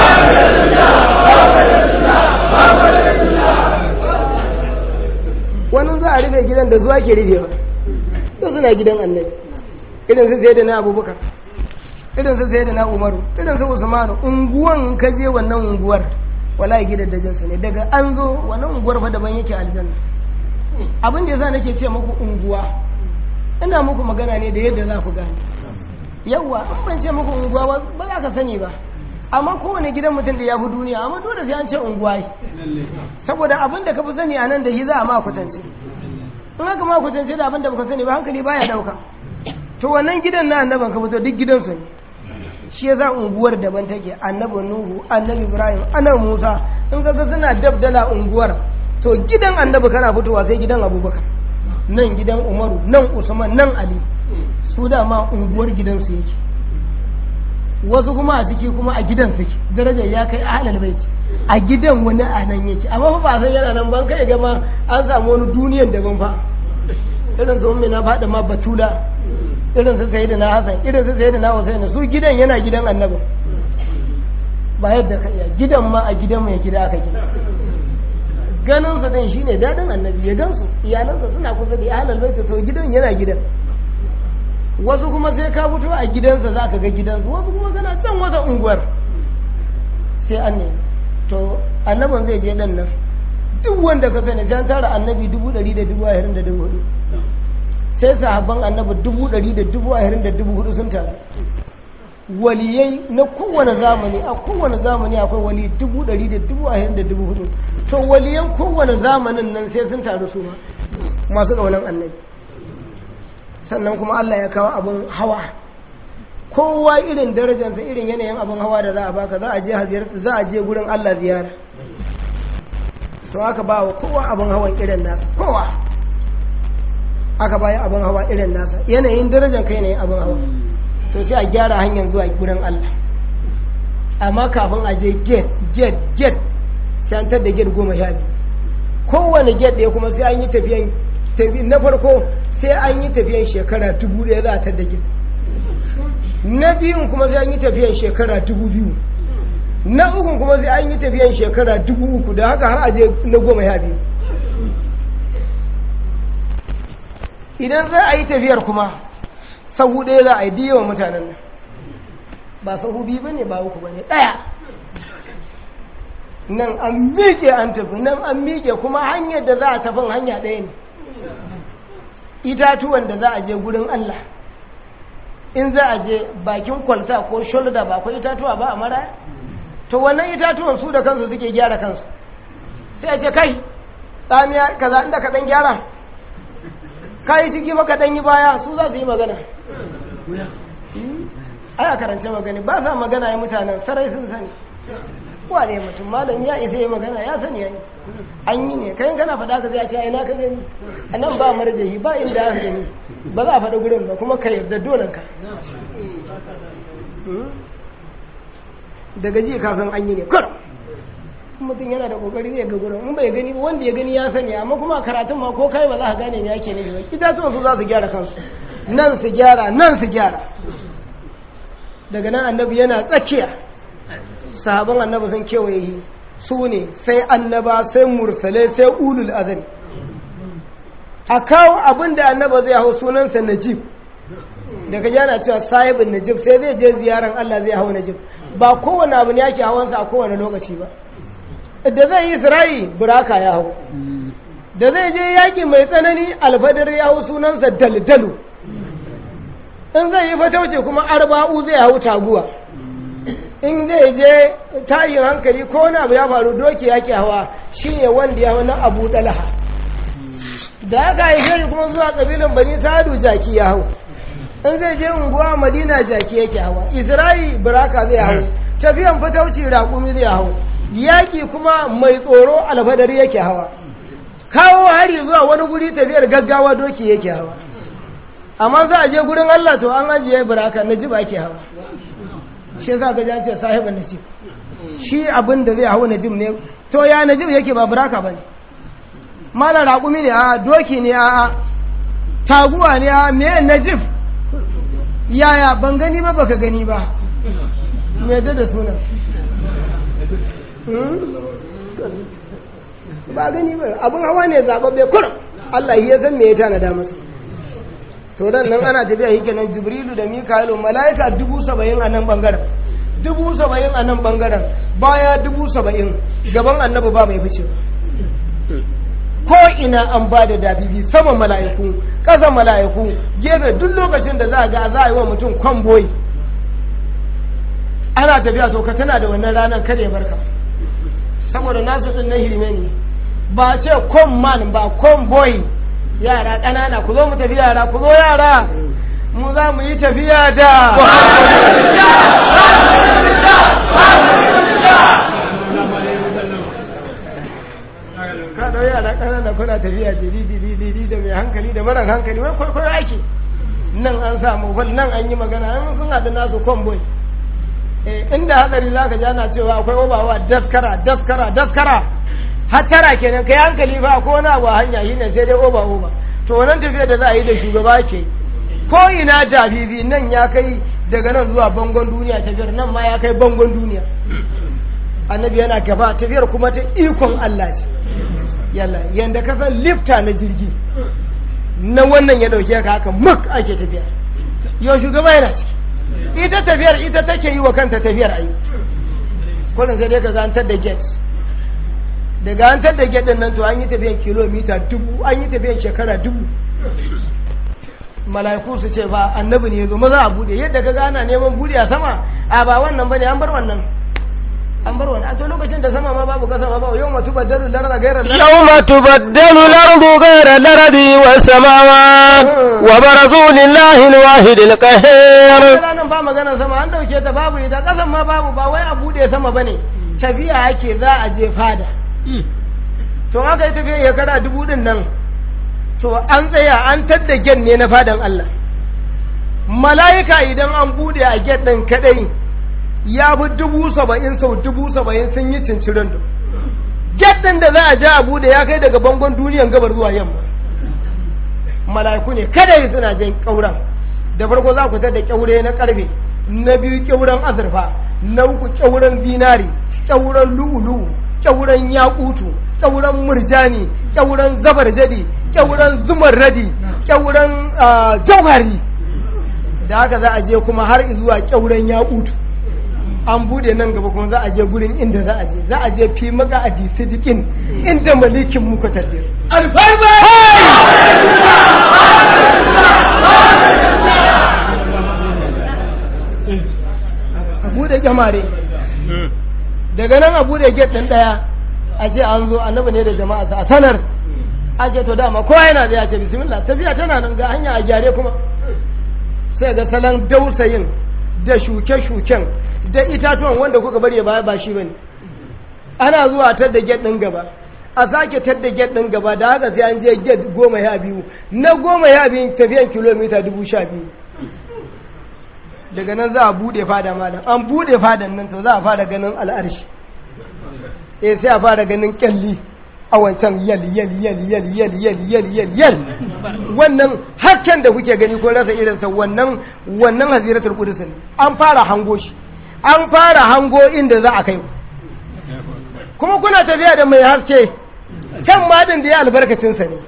wannan za a rufe gidan da zuwa ke rufewa to suna gidan annabi irin su sai da na abubakar irin su sai da na umaru irin su usmanu unguwan ka je wannan unguwar wallahi gidan da jinsu ne daga an zo wannan unguwar fa daban yake aljanna abin da yasa nake ce muku unguwa ina muku magana ne da yadda za ku gane yawa an ban ce muku unguwa ba za ka sani ba amma kowane gidan mutum da ya fi duniya amma dole sai an ce unguwa saboda abin da ka fi sani a nan da shi za a ma kwatance in haka ma kwatance da abin da baka sani ba hankali baya dauka to wannan gidan na annaban ka fito duk gidansu ne shi ya za unguwar daban take annabi nuhu annabi ibrahim annabi musa in ka suna dabdala unguwar to gidan annabi kana fitowa sai gidan abubakar nan gidan umaru nan usman nan ali su dama unguwar gidansu yake wasu kuma a ciki kuma a gidan suke darajar ya kai ahlul bait a gidan wani a nan yake amma ba san yana nan ban kai gama an samu wani duniyan daban fa irin su ummi na fada ma batula irin su sayyidina hasan irin su sayyidina husain su gidan yana gidan annabi ba yadda ka iya gidan ma a gidan mai gida aka gina ganin su din shine dadin annabi ya gansu iyalansa suna kusa da ahlul bait to gidan yana gidan wasu kuma sai ka fito a gidansa za ka ga gidansu wasu kuma kana can wata unguwar sai an ne to annaban zai je dan nan duk wanda ka sani sai an tara annabi 100,000 sai sahabban annabi 100,000 sun taru waliyai na kowane zamani a kowane zamani akwai wali 100,000 to waliyan kowane zamanin nan sai sun taru su ma masu ƙaunar annabi sannan kuma Allah ya kawo abin hawa kowa irin darajarsa irin yanayin abin hawa da za a baka za a je haziyarta za a je gurin Allah ziyara to aka ba wa kowa abin hawan irin nasa kowa aka bayan abin hawa irin nasa yanayin darajar kai ne abin hawa to sai a gyara hanyar zuwa gurin Allah amma kafin a je gate sai an tadda gate 12 kowane gate ɗaya kuma sai an yi tafiyan na farko sai an yi tafiyan shekara 1000 za a tadda gate na biyun kuma sai an yi tafiyan shekara 2000 na ukun kuma sai an yi tafiyan shekara 3000 da haka har aje na 12 idan za a yi tafiyar kuma sahu ɗaya za a yi diyawa mutanen nan ba sahu biyu ba ne ba uku ba ne ɗaya nan an miƙe an tafi nan an miƙe kuma hanyar da za a tafin hanya ɗaya ne itatuwan da za a je gurin Allah in za a je bakin kwalta ko shoulder ba ko itatuwa ba a mara to wannan itatuwan su da kansu suke gyara kansu sai a ce kai tsamiya kaza inda ka dan gyara kai ciki maka dan yi baya su za su yi magana ai karance magana ba sa magana ya mutanen sarai sun sani wane mutum malam ya isa yi magana ya sani yayi an yi ne kayan kana faɗa ka zai ce ai na ka gani a nan ba marjahi ba inda aka gani ba za a faɗa gurin ba kuma ka yarda dolan ka daga ji kafin an yi ne kur mutum yana da kokari zai ga gurin in bai gani wanda ya gani ya sani amma kuma karatun ma ko kai ba za ka gane me yake nufi ba itatuwan su za su gyara kansu nan su gyara nan su gyara daga nan annabi yana tsakiya sahaban annabi sun kewaye su ne sai annaba sai mursalai sai ulul azmi a kawo abin da annaba zai hau sunansa najib daga yana cewa sahibin najib sai zai je ziyaran Allah zai hau najib ba kowane abu ne yake hawansa a kowane lokaci ba da zai yi isra'i buraka ya hau da zai je yaƙi mai tsanani alfadar ya hau sunansa daldalu in zai yi fatauce kuma arba'u zai hau taguwa in zai je tayin hankali ko na abu ya faru doki yake hawa shi ne wanda ya na abu dalaha da aka haife shi kuma zuwa ƙabilan bani sa'adu jaki ya hau in zai je unguwa madina jaki yake hawa isra'i buraka zai hau tafiyan fatauci raƙumi zai hau yaƙi kuma mai tsoro alfadari yake hawa kawo hari zuwa wani guri tafiyar gaggawa doki yake hawa amma za a je gurin Allah to an ajiye buraka najib ake hawa shi za ka ji ce sahiban najib shi abin da zai hawa najib ne to ya najib yake ba buraka bane mala raƙumi ne a doki ne a taguwa ne a me najib yaya ban gani ba baka gani ba me da sunan ba gani ba abin hawa ne zababbe kurum Allah ya san me ya tanada masa to dan nan ana tafiya yake nan Jibrilu da Mika'ilu malaika 70,000 a nan bangaren 70,000 a nan bangaren baya 70,000 gaban annabi ba mai fice ko ina an ba da dabibi sama mala'iku ƙasa mala'iku gefe duk lokacin da za a yi wa mutum kwamboyi ana tafiya to ka tana da wannan ranar kar ya barka saboda nasu din na hirme ne ba ce man ba kwamboyi yara ƙanana ku zo mu tafi yara ku zo yara mu za mu yi tafiya da ka ɗau yara ƙanana kuna tafiya didi da mai hankali da mara hankali wai kwaikwayo ake nan an samu wal nan an yi magana an sun haɗu nasu kwamboyi inda hadari za ka jana cewa akwai obawa daskara hatara kenan kai hankali ba ko na ba hanya shi ne sai dai oba to wannan tafiya da za a yi da shugaba ke ko ina dabibi nan ya kai daga nan zuwa bangon duniya tafiyar nan ma ya kai bangon duniya annabi yana gaba tafiyar kuma ta ikon Allah ce yalla yanda ka san lifta na jirgi na wannan ya dauke ka haka mak ake tafiya yau shugaba yana ciki ita tafiyar ita take yi wa kanta tafiyar ayi kullum sai dai ka zantar da gate daga an tadda gate din nan to an yi tafiyan kilomita 1000 an yi tafiyan shekara 1000 malaiku su ce ba annabi ne yazo maza a bude yadda ka gana neman bude a sama a ba wannan bane an bar wannan a to lokacin da sama ma babu kasa ma ba yawma tubaddalu al-ardu ghayra al-ardi yawma tubaddalu al-ardu ghayra al-ardi was-samawati wa barazu lillahi al-wahid al-qahhar nan ba magana sama an dauke ta babu ita kasan ma babu ba wai a bude sama bane tafiya ake za a je fada to aka yi tafiya ya kara 1000 din nan to an tsaya an tadda gen ne na fadan Allah mala'ika idan an bude a get din kadai ya bi 70,000 sau 70,000 sun yi cincirin da get din da za a ja a bude ya kai daga bangon duniyan gabar zuwa yamma mala'iku ne kadai suna jan kauran da farko za ku tada kyaure na karfe na biyu kyauren azurfa na uku kyauren zinari kyauren lu'ulu kyauren yakutu kyauren murjani kyauren zabarjadi kyauren zumarradi kyauren jauhari da haka za a je kuma har zuwa kyauren yakutu an bude nan gaba kuma za a je gurin inda za a je fi maka a disidikin inda malikin muka tadir alfarma a bude kyamare daga nan a bude gate ɗin ɗaya a ce an zo annabi ne da jama'a a sanar a ce to dama kowa yana zai ce bismillah tafiya tana nan ga hanya a gyare kuma sai ga salon dausayin da shuke-shuken da itatuwan wanda kuka bari baya ba shi bane ana zuwa tar da gate ɗin gaba a sake tar da gate ɗin gaba da haka sai an je gate 12 na 12 tafiyan kilomita 12,000 daga nan za a bude fada malam an bude fadan nan to za a fara ganin al'arshi sai a fara ganin kyalli a wancan yal wannan hakken da kuke gani ko rasa irinsa wannan haziratul qudus ne an fara hango shi an fara hango inda za a kai kuma kuna tafiya da mai haske can madin da ya albarkacinsa ne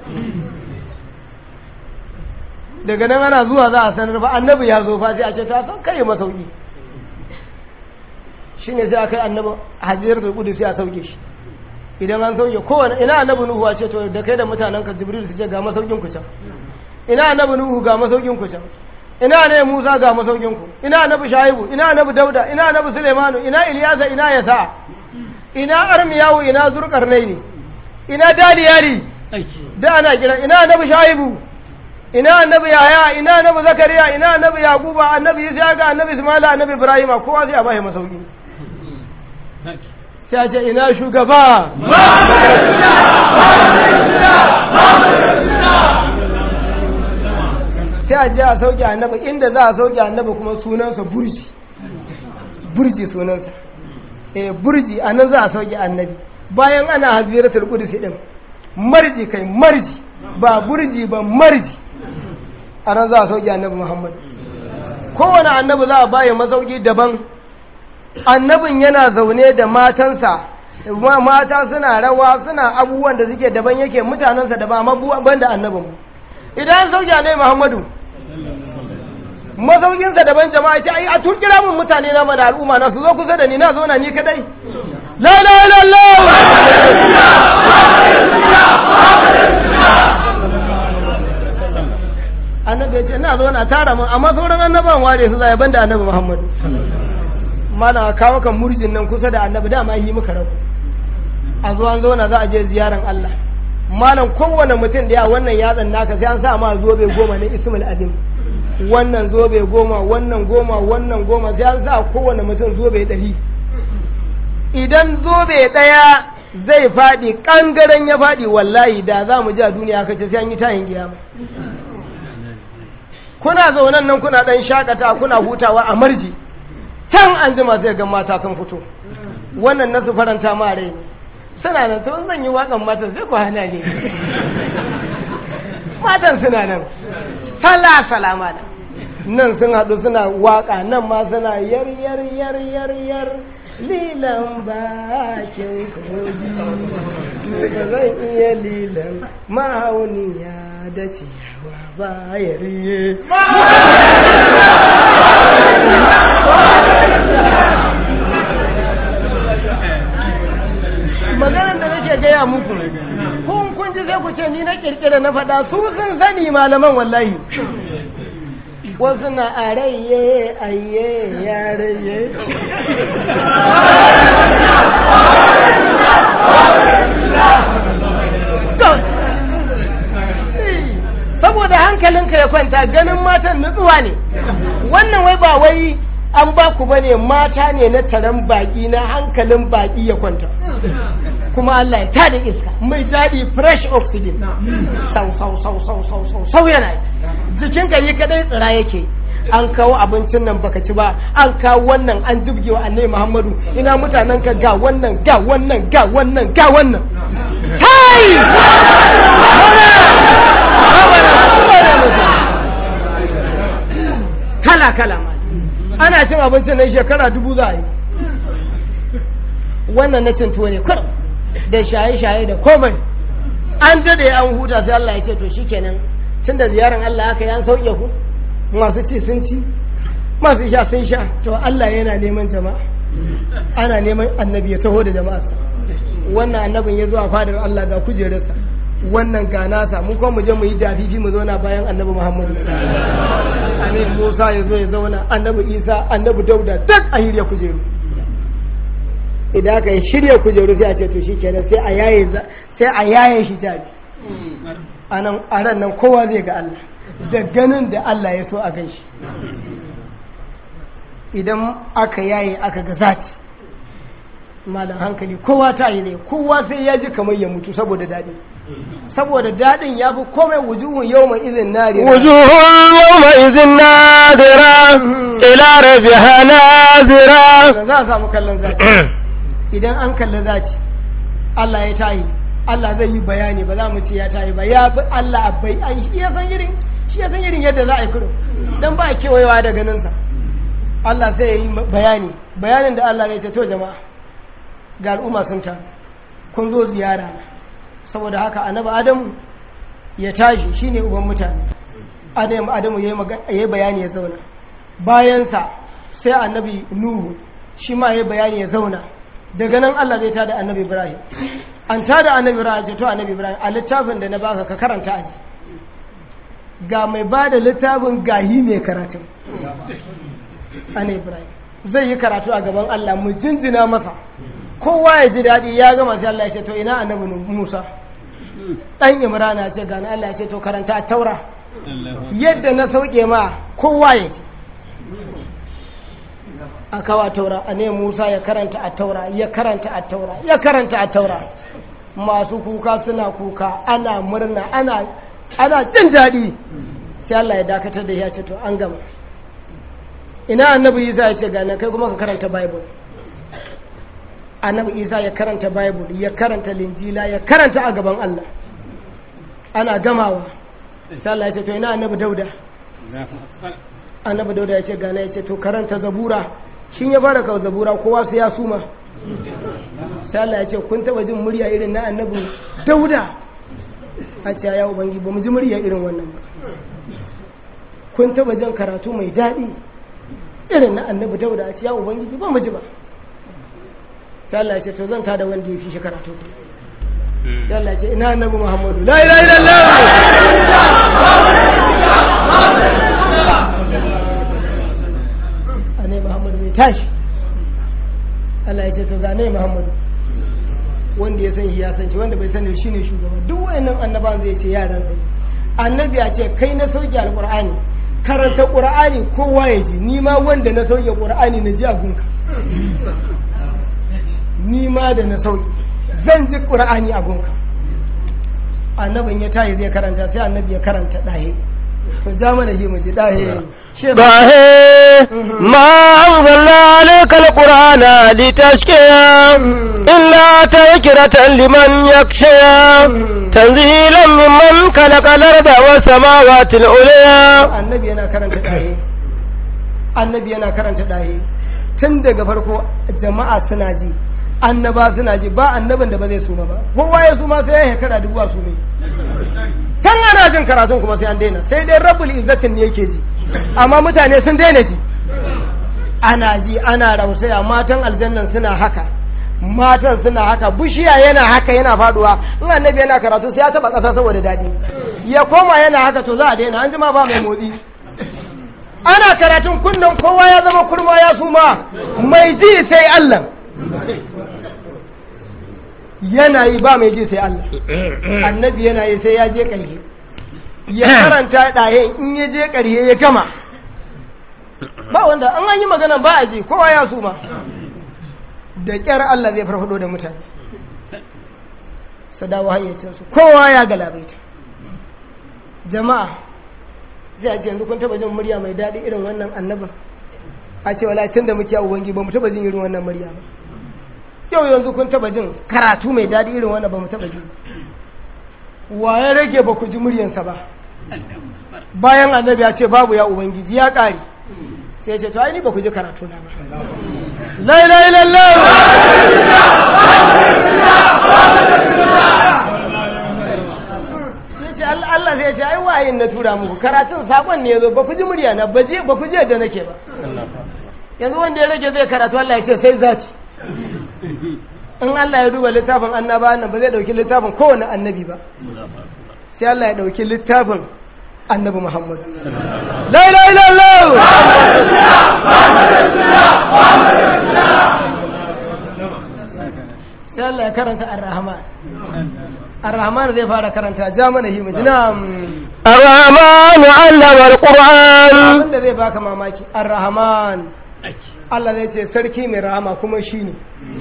daga nan ana zuwa za a sanar ba annabi ya zo fa sai a ce ta san kai masauki shine sai aka yi annabi hajjiratul qudus sai a sauke shi idan an sauke kowane ina annabi nuhu a ce to da kai da mutanen ka jibril su ce ga masaukin ku can ina annabi nuhu ga masaukin ku can ina ne musa ga masaukin ku ina annabi shaibu ina annabi dauda ina annabi sulaimanu ina ilyasa ina yasa ina armiyawu ina zurqarnaini ina daliyari da ana kira ina annabi shaibu ina annabi yahya ina annabi zakariya ina annabi yaquba annabi isa annabi ismaila annabi ibrahima kowa sai a bai masauki sai a ce ina shugaba sai a je a sauke annabi inda za a sauke annabi kuma sunansa burji sunansa burji a nan za a sauke annabi bayan ana haziratul qudus din marji ba burji ba marji a nan za a sauke annabi Muhammad kowane annabi za a baye masauki daban annabin yana zaune da matansa mata suna rawa suna abubuwan da suke daban yake mutanensa da ba ban da annabin idan sauke annabi Muhammadu mazaukinsa daban jama'a ce ai a turkira mun mutane na mana al'umma na su zo kusa da ni na zo na ni kadai la ilaha illallah annabi ya ce na zo na tara mun amma sauran annaban ware su zai banda annabi Muhammad mana kawo kan murjin nan kusa da annabi dama yi muka rabu a zo an zauna za a je ziyaran Allah malam kowane mutum da ya wannan yatsan naka sai an sa ma zobe 10 ne ismul azim wannan zobe 10 wannan 10 wannan 10 sai an sa kowane mutum zobe 100 idan zobe daya zai fadi kangaren ya fadi wallahi da za mu ji a duniya kace sai an yi tayin kiyama kuna zaunan nan kuna dan shakata kuna hutawa a marji can an jima sai ga mata sun fito wannan nasu faranta ma rai suna nan to zan yi wakan matan sai ku hana ne matan suna nan salama da nan sun haɗu suna waka nan ma suna yar lilan bakin kogi ba zan iya lilan mahauniya da ciyawa ba yariye maganar da nake gaya muku kun ji sai ku ce ni na kirkira na faɗa su sun sani malaman wallahi wasu na araye aye yaraye saboda hankalinka ya kwanta ganin matan nutsuwa ne wannan wai ba wai an ba ku bane mata ne na taron baki na hankalin baki ya kwanta kuma Allah ya tada iska mai daɗi fresh oxygen sau yana jikin gari kadai tsira yake an kawo abincin nan baka ci ba an kawo wannan an dubge wa annabi Muhammadu ina mutanen ka ga wannan kai kala ma ana cin abincin nan shekara 1000 za a yi wannan na cin tuwo ne kurum da shaye-shaye da komai an dade an huta sai Allah ya ce to shikenan tunda ziyaran Allah aka yi an sauke ku masu ci sun ci masu sha sun sha to Allah yana neman jama'a ana neman annabi ya taho da jama'a wannan annabin ya zo a fadar Allah ga kujerarsa wannan ga nasa mun kuma mu je mu yi dafifi mu zauna bayan annabi Muhammadu annabi Musa ya zo ya zauna annabi Isa annabi Dauda duk a hirya kujeru idan aka yi shirya kujeru sai a ce to shikenan sai a yaye shi jabi anan a ran nan kowa zai ga Allah da ganin da Allah ya so a gan shi idan aka yaye aka ga zati malam hankali kowa ta yi ne kowa sai ya ji kamar ya mutu saboda daɗi saboda daɗin ya fi komai wujuhun yau mai izin nadira ila rabbiha nazira za a samu kallon zati idan an kalli zati Allah ya tayi Allah zai yi bayani ba za mu ce ya tayi ba ya bi Allah abai an shi ya san irin yadda za a yi kudu dan ba kewayewa da ganinsa Allah sai ya yi bayanin da Allah ya ce to jama'a ga al'umma sun ta kun zo ziyara saboda haka annabi Adamu ya tashi shine uban mutane Adamu yayi bayani ya zauna bayansa sai annabi Nuhu shi ma yayi bayani ya zauna daga nan Allah zai tada annabi Ibrahim an tada annabi Ibrahim to annabi Ibrahim a littafin da na baka ka karanta aji ga mai bada littafin gahi mai karatu annabi Ibrahim zai yi karatu a gaban Allah mu jinjina masa kowa ya ji daɗi ya gama sai Allah ya ce to ina annabi Musa dan Imrana ya ce ga Allah ya ce to karanta a taura yadda na sauke ma kowa ya ji aka wa taura annabi Musa ya karanta a taura masu kuka suna kuka ana murna ana jin daɗi sai Allah ya dakatar da ya ce to an gama ina annabi Isa ya ce ga nan kai kuma ka karanta Bible annabi Isa ya karanta Bible ya karanta linjila ya karanta a gaban Allah ana gamawa sai Allah ya ce to ina annabi Dauda annabi Dauda ya ce ga nan ya ce to karanta zabura shin ya fara kawo zabura kowa sai ya suma sai Allah ya ce kun taba jin murya irin na annabi Dauda a ce ya ubangi ba mu ji murya irin wannan ba kun taba jin karatu mai daɗi irin na annabi Dauda a ce ya ubangi ba mu ji ba sai Allah ya ce to zan tada wanda ya fi shi karatu sai Allah ya ce ina annabi Muhammadu la ilaha illallah annabi Muhammadu bai tashi Allah ya ce to ga annabi Muhammadu wanda ya san shi ya san shi wanda bai sani shi ne shugaba duk wayannan annabawan zai ce yaran sai annabi ya ce kai na sauke alqur'ani karanta qur'ani kowa ya ji ni ma wanda na sauke qur'ani na ji a gunka ni ma da na sauke zan ji qur'ani a gunka annabin ya tayi zai karanta sai annabi ya karanta dahe to ja mana shi mu ji dahe dahe ma anzalna alayka alqur'ana litashqiya illa tadhkiratan liman yakhsha tanzilan mimman khalaqa al-arda was samawati al-ulya annabi yana karanta dahe annabi yana karanta dahe tun daga farko jama'a suna ji annaba suna ji ba annabin da ba zai suma ba kowa ya suma sai ya hekara dubuwa su ne kan ana jin karatun kuma sai an daina sai dai rabbul izzatin ne yake ji amma mutane sun daina ji ana ji ana rausaya matan aljannan suna haka matan suna haka bishiya yana haka yana faduwa in annabi yana karatu sai ya taba kasa saboda dadi ya koma yana haka to za a daina an jima ba mai motsi ana karatun kunnan kowa ya zama kurma ya suma mai ji sai Allah yana yi ba mai ji sai Allah annabi yana yi sai ya je ƙarshe ya karanta ɗaye in ya je ƙarshe ya gama ba wanda an yi magana ba a ji kowa ya suma da ƙyar Allah zai farfado da mutane su dawo hayyacinsu kowa ya galabaita jama'a sai a ce yanzu kun taba jin murya mai daɗi irin wannan annabin a ce wala tun da muke a ubangi ba mu taba jin irin wannan murya ba yau yanzu kun taba jin karatu mai daɗi irin wannan ba mu taba ji wa ya rage ba ku ji muryansa ba bayan annabi ya ce babu ya ubangiji ya ƙare sai ya ce to ai ni ba ku ji karatu na ba la ilaha illallah Allah zai ce ai wayin na tura muku karatun sakon ne yazo ba ku ji murya na ba ku ji yadda nake ba yanzu wanda ya rage zai karatu Allah ya ce sai zaci in Allah ya duba littafin annaba nan ba zai dauki littafin kowane annabi ba sai Allah ya dauki littafin annabi Muhammad la ilaha illallah sai Allah ya karanta ar-rahman ar-rahman zai fara karanta ja mana himu jinam ar-rahman 'allama al-qur'an wanda zai baka mamaki ar-rahman Allah zai ce sarki mai rahama kuma shine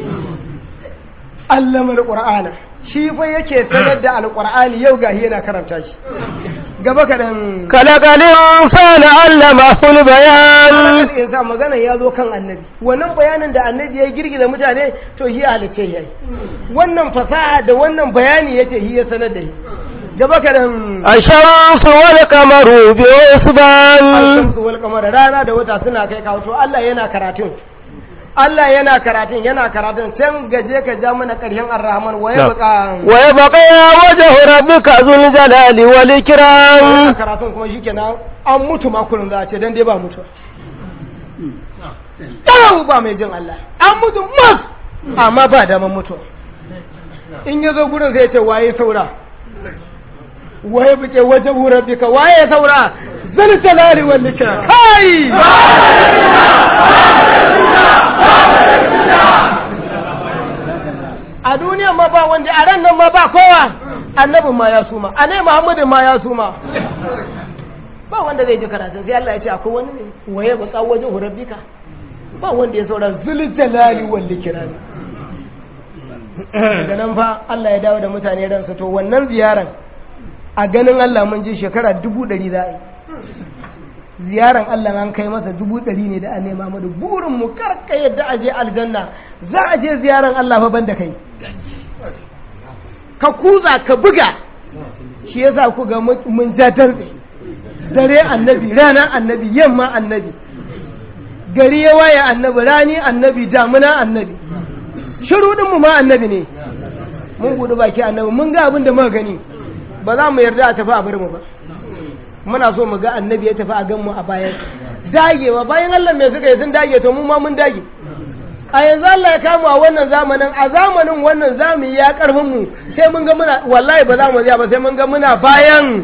allama al-qur'ana shi fa yake sanar da al-qur'ani yau gahi yana karanta shi gaba kadan kalakalin fa'ala allama hul bayan insa magana ya zo kan annabi wannan bayanin da annabi ya girgiza mutane to shi halice yayi wannan fasaha da wannan bayani yace shi ya sanar da shi gaba kadan ashamsu wal qamaru bi usban ashamsu wal qamaru rana da wata suna kai kawo to Allah yana karatun can gaje ka ja mana ƙarshen ar-rahman waye baka ya wajhu rabbika zul jalali wal ikram karatun kuma shikenan an mutu ma kullun za a ce dan dai ba mutu dan ba mai jin Allah an mutu mas amma ba da man mutu in yazo gurin sai ya ce waye saura waye bake wajhu rabbika waye saura zul jalali wal ikram kai a duniya ma ba wanda a ran nan ma ba kowa annabin ma ya suma anai muhammadin ma ya suma ba wanda zai ji karatun sai Allah ya ce akwai wani ne waye baka wajen rabbika ba wanda ya saura zul jalali wal ikram daga nan fa Allah ya dawo da mutane ransu to wannan ziyaran a ganin Allah mun ji shekara 100 za a yi ziyaran Allah an kai masa 100 ne da a nema mu burin mu karka yadda a je aljanna za a je ziyaran Allah fa banda kai ka kuza ka buga shi yasa ku ga mun jatar dare annabi rana annabi yamma annabi gari ya waye annabi rani annabi damuna annabi shirudin mu ma annabi ne mun gudu baki annabi mun ga abin da muka gani ba za mu yarda a tafi a bar mu ba muna so mu ga annabi ya tafi a gan mu a bayan dagewa bayan Allah mai suka yi sun dage to mu ma mun dage a yanzu Allah ya kama a wannan zamanin a zamanin wannan zamani ya karfin mu sai mun ga muna wallahi ba za mu ba sai mun ga muna bayan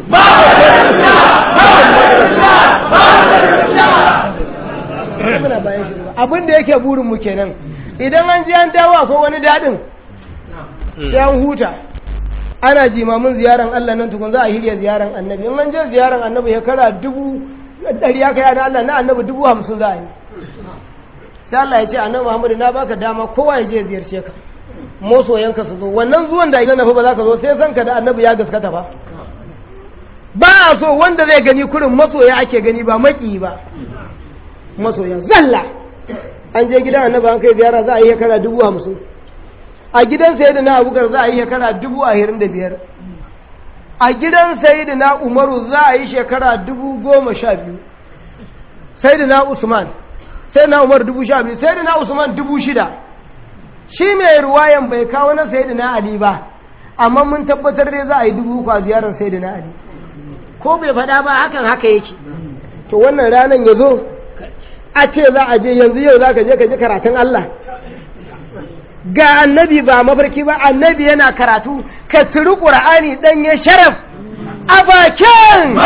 muna bayan shi abin da yake burin mu kenan idan an ji an dawo akwai wani dadin sai an huta ana jimamin ziyaran Allah nan tukun za a hirya ziyaran annabi in an je ziyaran annabi ya kara 100 ya kai Allah na annabi 50 za a yi sai Allah ya ce annabi Muhammad na baka dama kowa ya je ziyarce ka masoyanka su zo wannan zuwan da idan nafi ba za ka zo sai san ka da annabi ya gaskata ba ba a so wanda zai gani kurin masoya ake gani ba maki ba masoya zalla an je gidan annabi an kai ziyara za a yi shekara 50 a gidan sayyidina Abubakar za a yi shekara 25 a gidan sayyidina Umaru za a yi shekara 12 sayyidina Usman sai na Umar 12,000 sai da na Usman 6,000 shi mai ruwayan bai kawo na sai da na Ali ba amma mun tabbatar dai za a yi 3,000 a ziyarar sai da na Ali ko bai faɗa ba hakan haka yake to wannan ranar ya zo a ce za a je yanzu yau za ka je ka ji karatun Allah ga annabi ba mafarki ba annabi yana karatu ka turi ƙura'ani ɗanye sharaf a bakin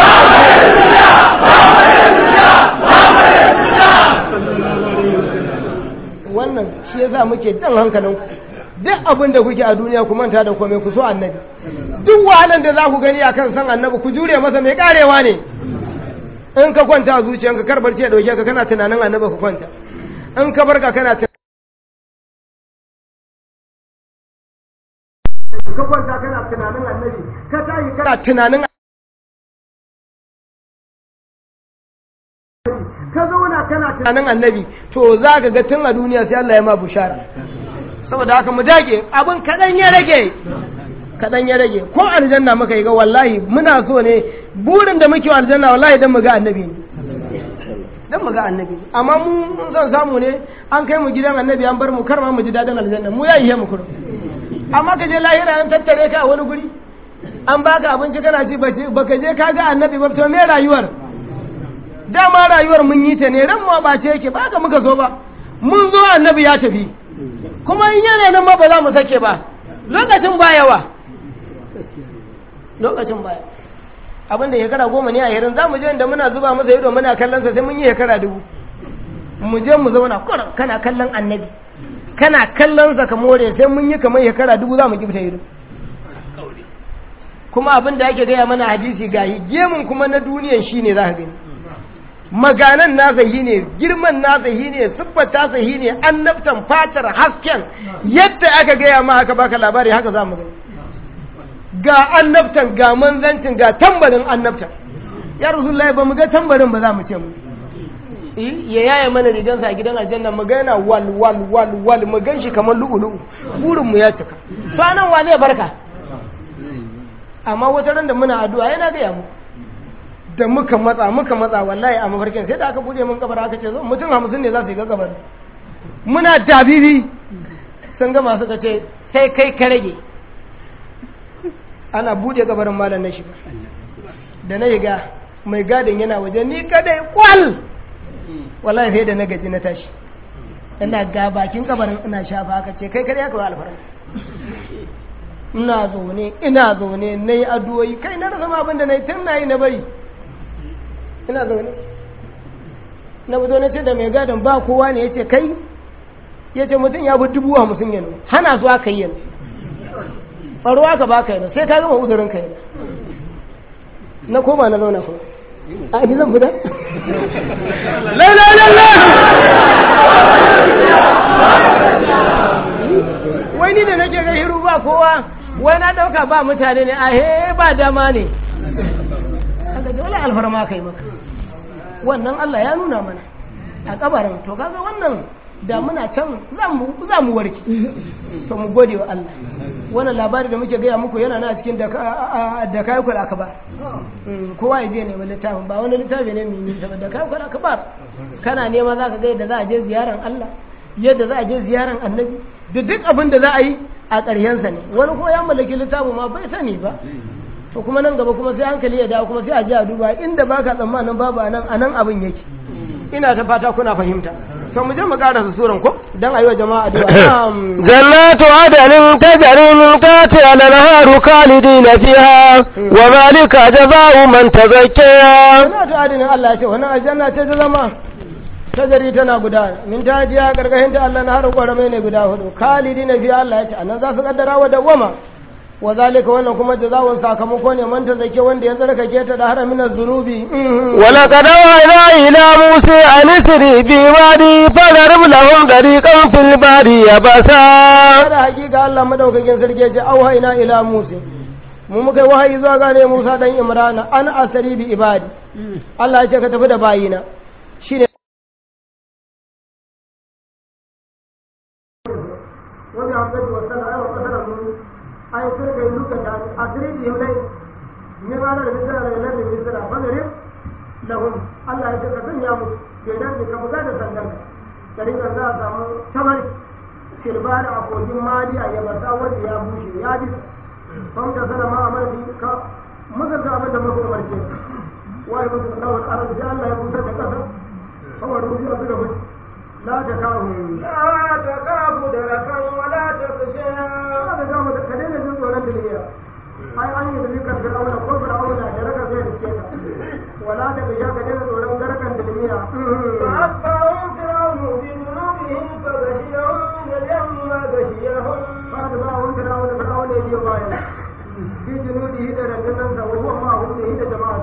wannan shi ya za muke jan hankalinku duk abin da kuke a duniya ku manta da kome ku so annabi duk wahalan da za ku gani akan san annabi ku jure masa mai karewa ne in ka kwanta a zuciyanka karbar ce dauke ka kana tunanin annabi ku kwanta in ka barka kana ka kwanta kana tunanin annabi ka tayi kana tunanin ka zauna kana tunanin annabi to za ka ga tun a duniya sai Allah ya ma bushara saboda haka mu dage abin kadan ya rage ko aljanna muka yi ga wallahi muna so ne burin da muke aljanna wallahi dan mu ga annabi ne dan mu ga annabi amma mun san samu ne an kai mu gidan annabi an bar mu karma mu ji dadin aljanna mu yayi mu kuro amma ka je lahira an tattare ka a wani guri an baka abinci kana ci baka je ka ga annabi ba to me rayuwar dama rayuwar mun yi ta ne ran ma ba ce yake ba ga muka so ba mun zo annabi ya tafi kuma in yana nan ma ba za mu sake ba lokacin baya abinda shekara 10 ne a hirin za mu je inda muna zuba masa ido muna kallon sa sai mun yi shekara 1000 mu je mu zauna kana kallon annabi kana kallon sa ka more sai mun yi kamar shekara 1000 za mu kifta ido kuma abinda yake gaya mana hadisi gahi gemun kuma na duniyan shine za ka gani maganan nasa yi ne girman nasa yi ne siffata sa yi ne annabtan fatar hasken yadda aka gaya ma haka baka labari haka za mu gani ga annabtan ga manzancin ga tambarin annabtan ya rasulullahi ba mu ga tambarin ba za mu ce mu ya yaya mana rigansa a gidan aljanna mu gana wal mu gan shi kamar lu'ulu'u burin mu ya cika to anan wa zai barka amma wata ran da muna addu'a yana gaya mu da muka matsa wallahi a mafarkin sai da aka bude mun kabar aka ce zo mutum 50 ne za su yi ga kabar muna dabibi sun ga masu kace sai kai ka rage ana bude kabarin malam na shiga da na yiga mai gadin yana waje ni kadai kwal wallahi sai da na gaji na tashi ina ga bakin kabarin ina shafa aka ce kai kadai aka yi alfarma ina zaune nayi addu'o'i kai na rasa abin da nayi tun nayi na bari ina zaune na fito na ce da mai gadon ba kowa ne ya ce kai ya ce mutum ya bi 50,000 yana hana su aka yi yana faru aka ba ka yana sai ka gama uzurin ka yana na koma na zauna kuma a ni zan fita lalala wai wai ni da nake ga hiru ba kowa wai na dauka ba mutane ne ahe ba dama ne kaga dole alfarma kai maka wannan Allah ya nuna mana a kabarin to kaga wannan da muna can za mu warke to mu gode wa Allah wannan labari da muke gaya muku yana na cikin da kai kula akbar kowa ya je ne wani littafin ba wani littafi ne mai nisa da kai kula akbar kana nema zaka ga yadda za a je ziyaran Allah yadda za a je ziyaran annabi da duk abin da za a yi a ƙarshensa ne wani kuma ya mallaki littafin ma bai sani ba to kuma nan gaba kuma sai hankali ya dawo kuma sai a je a duba inda baka tsammanin babu anan abin yake ina ta fata kuna fahimta to mu je mu karasa suran ko dan ayi wa jama'a addu'a jannatu adalin tajri min tahtiha al-anharu khalidina fiha wa zalika jazaa'u man tazakkiya jannatu adalin Allah ya ce wannan aljanna ce ta zama tajri tana gudana min tahtiha gargahin ta Allah na haru ƙoramai ne guda hudu khalidina fiha Allah ya ce anan za su kaddara wa dawama wa zalika wannan kuma jazaa'un sakamako ne man tazake wanda ya tsarkake ta da haramin zunubi wala qadawa ila musa an isri bi wadi fadarib lahum dariqan fil bari yabasa da hakika Allah madaukakin sarki ya ce auhayna ila musa mu muka wahayi zuwa gane Musa dan Imran an asri bi ibadi Allah ya ce ka tafi da bayina shine wani abin da wasan ayyuka kasar mu ai sai kai duka ta asiri da yamai ne ba da misra da lalle misra fadarin lahum Allah ya ce ka sanya mu kenan da ka buga da sandan kare ka za a samu tamar shirbar a kogin mali a yabasa wanda ya bushe ya bi famta sana ma amar bi ka mutunta abin da muka umarce wai mutum kawai arab sai Allah ya busar da kasa kawai rubiya suka fice لا تكافوا دركا ولا تخشى هذا جامع كلنا جزء ولا تلقيا أي أن يدرك فرعون قل فرعون دركا في الكيسة ولا تخشى كلنا ولو دركا تلقيا فأتبعهم فرعون بجنوبهم فغشيهم من اليم ما غشيهم فأتبعهم فرعون يجي بايا بجنوده دركا وهو معه به جماعة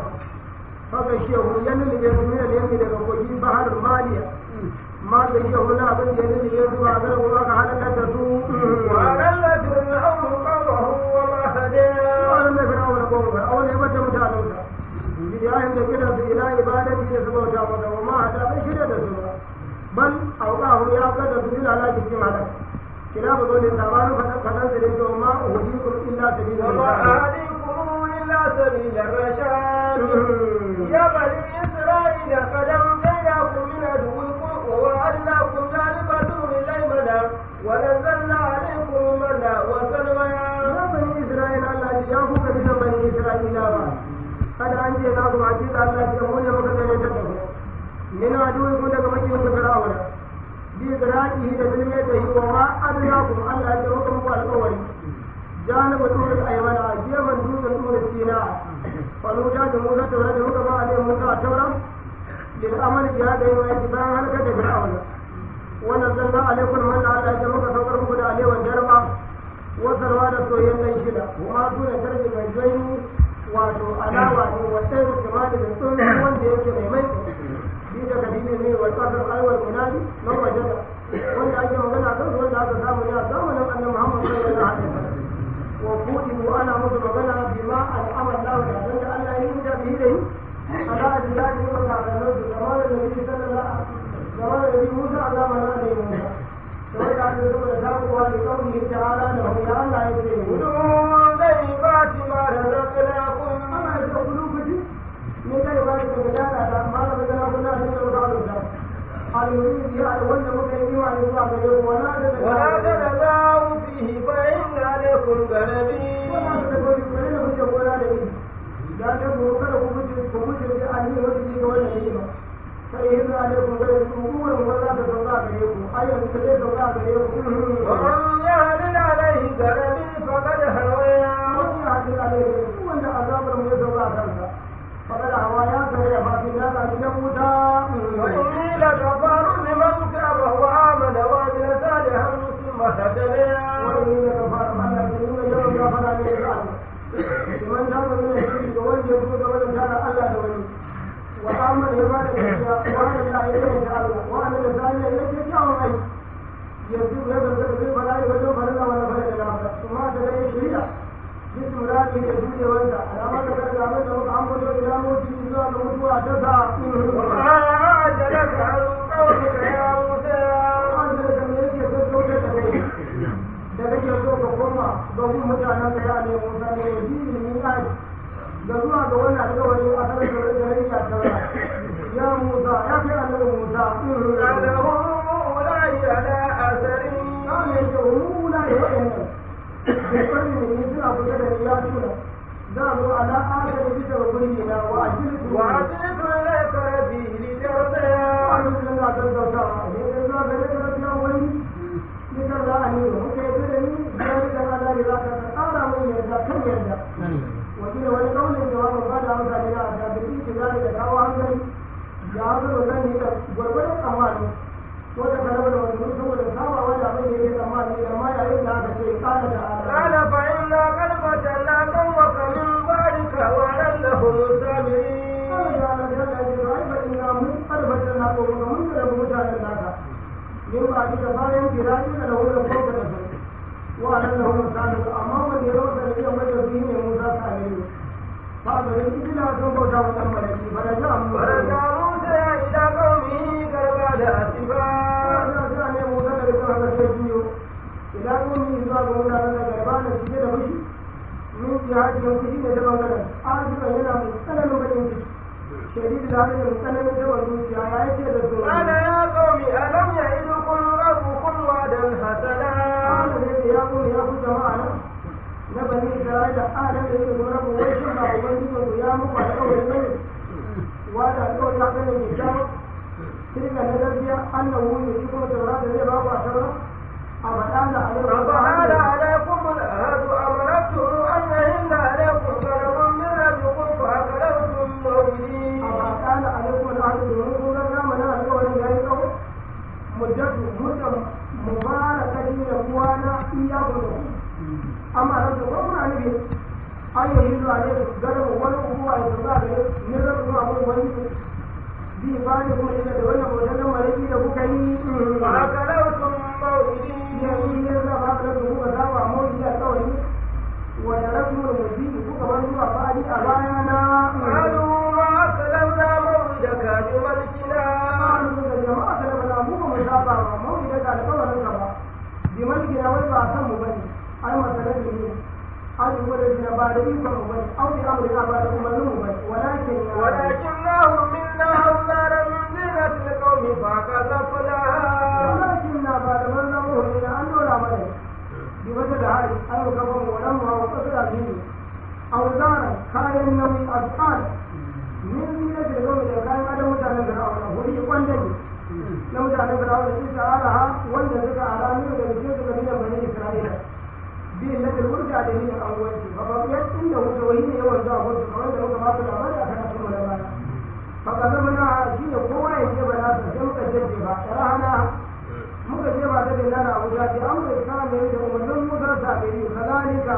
فغشيهم ينل من اليم دركا بحر ماليا ما تجيه هنا بن يدي يسوع غير الله هذا تسوء وأنا فرعون قومه وما هدى وأنا فرعون قومه أو نعمة متعلقة بداية كده إلى عبادتي يسوع تعالى وما هدى بشيء تسوء بل أوقاه يا قد تدل على جسم على كلام قول النبال فننزل وما أهديكم إلا سبيل وما أهديكم إلا سبيل الرشاد يا بني إسرائيل قد أنجيناكم من عدوكم ووعدناكم جانب الطور الأيمن ونزلنا عليكم المن والسلوى يا بني إسرائيل الله يجاكم كبير بني إسرائيل قد أنجيناكم عزيز الله يقول وكذا يتقون من عدوكم لكم أجيكم فرعون بإدراكه لبنيته وما أدراكم الله يجاكم والقول جانب الطور الأيمن جيما دون الطور السيناء فنوجد موسى تولد كما عليه موسى التوراة للأمل بهذا الاتباع هلكة فرعون ونزلنا عليكم من على جمك فقركم عليه والجرمى وسرواد السوين ليشلا وما دون ترك الجوين واتو علاوة والسير كمال بالسنة وانت يمكن يميت بيجا كدين من والقصر الأول المنادي من وجد وانت أجي مغنى أكبر وانت أتسامن يا سامن أن محمد صلى الله عليه وسلم وفوتوا أنا مصر مغنى بما الأمر الله لأنك ألا يمجى به ليه على أجلاد يوسف على النبي زمان النبي صلى الله عليه وسلم زمان النبي موسى زمان النبي موسى وإذا أردتم لتابوا لقوله تعالى له يا الله يسلم ودون طيبات ما رزقناكم أما يقولون كذي من طيبات المجالة ما رزقناكم لا تنسوا المريد يعلم مكيني وعن الله ولا تنزعوا فيه فإن عليكم غنبي وما تقولوا فإنه يقول عليه لا تقولوا كذا كمجد بأني وجدي ولا نيمة فإن عليكم غير الأمور ولا تتوقع عليكم أيضا تتوقع عليكم ومن يهدل عليه غنبي فقد هويا ومن يهدل عليه وأن عذاب لم يتوقع عنك فقد هوايا فهي فاتنا أن يموتا وإني لغفار لمن تاب وآمن وعمل صالحا ثم اهتدى وإني لغفار من يوم غفر عليه لمن تاب من الشرك واليهود والنصارى الله ولي وآمن عباد وعمل إليه تعالى وعمل صالحا يجزي يوم أي يجزي هذا الذي فلا يوجد فلا ولا فلا haka kuma da rai shirya jikin rani da zuciyarsa alamar da karga abin da muka ambato ila mutu zuwa ga mutuwa ta sa ajalaka an kawai ya musa ajalaka ne yake sassauta da kai da kake so ka koma ga mutanen ka ya ne musa ne jini ni ai da zuwa ga wannan alƙawari a kan da rai ya taura ya musa ya kai annabi musa alahu ulai ala asarin ne da ulai wa'annan بفرد من يسرع بجد الياسون داروا على آخر بجد وقرينا وعجلت إليك ربي لترضيا أعلم لنا ترضى لأن الله بلد ربي أولي لترضى أمير وكيفرني ذلك على لذاك فقال من يرضى كم يرضى وكيل ولقول الجواب قال عمد لنا أشابري ذلك كاو عنك جاهد وزني وقل أماني وتكلم المسلم والصحابة ولا من يجد أماني لما يعيد هذا الشيء قال تعالى فإنا قد فتنا قومك من بعدك ولعلهم سامرين قال فإنا قد فتنا قومك من بعدك من بعدك فإن فراشك له لفوق نفسك ولعلهم سامرين أمام اليروس الذي أمد فيه موسى سامرين فأمرين إذن أتوقع شاوة الملكي فرجع موسى إلى قومه كربال أسفا إلى قومه إذا قمنا لنا كربال أسفا من جهاد يومه نتبغنا آجبا هنا مستلم بنيك شديد ذلك مستلم تبغنا جهاد يدرسون قال يا قوم ألم يعدكم ربكم وعدا حسنا قال يا قوم يا قوم جماعنا نبني إسرائيل أعلم يعدكم ربكم ويشمع وبنيكم قيامكم على أول الملك وعدا أول يحسن الكتاب تلك النبي أنه يجيكم التوراة الذي بابا أشرا أفعال عليكم الأهد أمرتم أن يهل عليكم كرم من ربكم فأكلتم موعدين أفعال عليكم الأهد يقول لنا من أهل وليكم مدة مباركة يقوانا إياكم أمرتم ومن عنه أن يهل عليكم كرم ولكم وأيضا من ربكم وليكم bi ba ne kuma ina da wannan wajen mariki da kuka yi ba ka lautum mawidi ya yi ne za ba ka lautum kuka saba mawidi a kawai wa da rasul mawidi kuka bar zuwa fadi a baya na qalu ma salamna mawidaka bi malikina qalu da jama'a salamna mu ba mu saba ma mawidaka da kawai ka ba bi malikina wai ba san mu bane ai masalan ne an ولدنا بعد إيكم أو بأمرنا بعد أمرهم ولكنه منا أوزار من زينة القوم فكذبناها ولكننا بعد من نموه إلى أن نولى ملك بوجد هاي أو كفر ولمها وقصر به أوزارا كان النوي أبطال من زينة القوم إذا كان عدم متعلم فرعون ولي قندني لم تعلم فرعون إسعالها والنزك على من يجوز من بني إسرائيل بين الذي ورجع جميع الأولين فبقيت إنه سوين يوم ذا فرد كمان لو كما في الأمر أكن ولا ما فقدمنا شيء قوة يجيب لنا سجمك جدّها ترانا مكتب هذا لنا وجاء أمر كان يريد ومن مدر سابري كذلك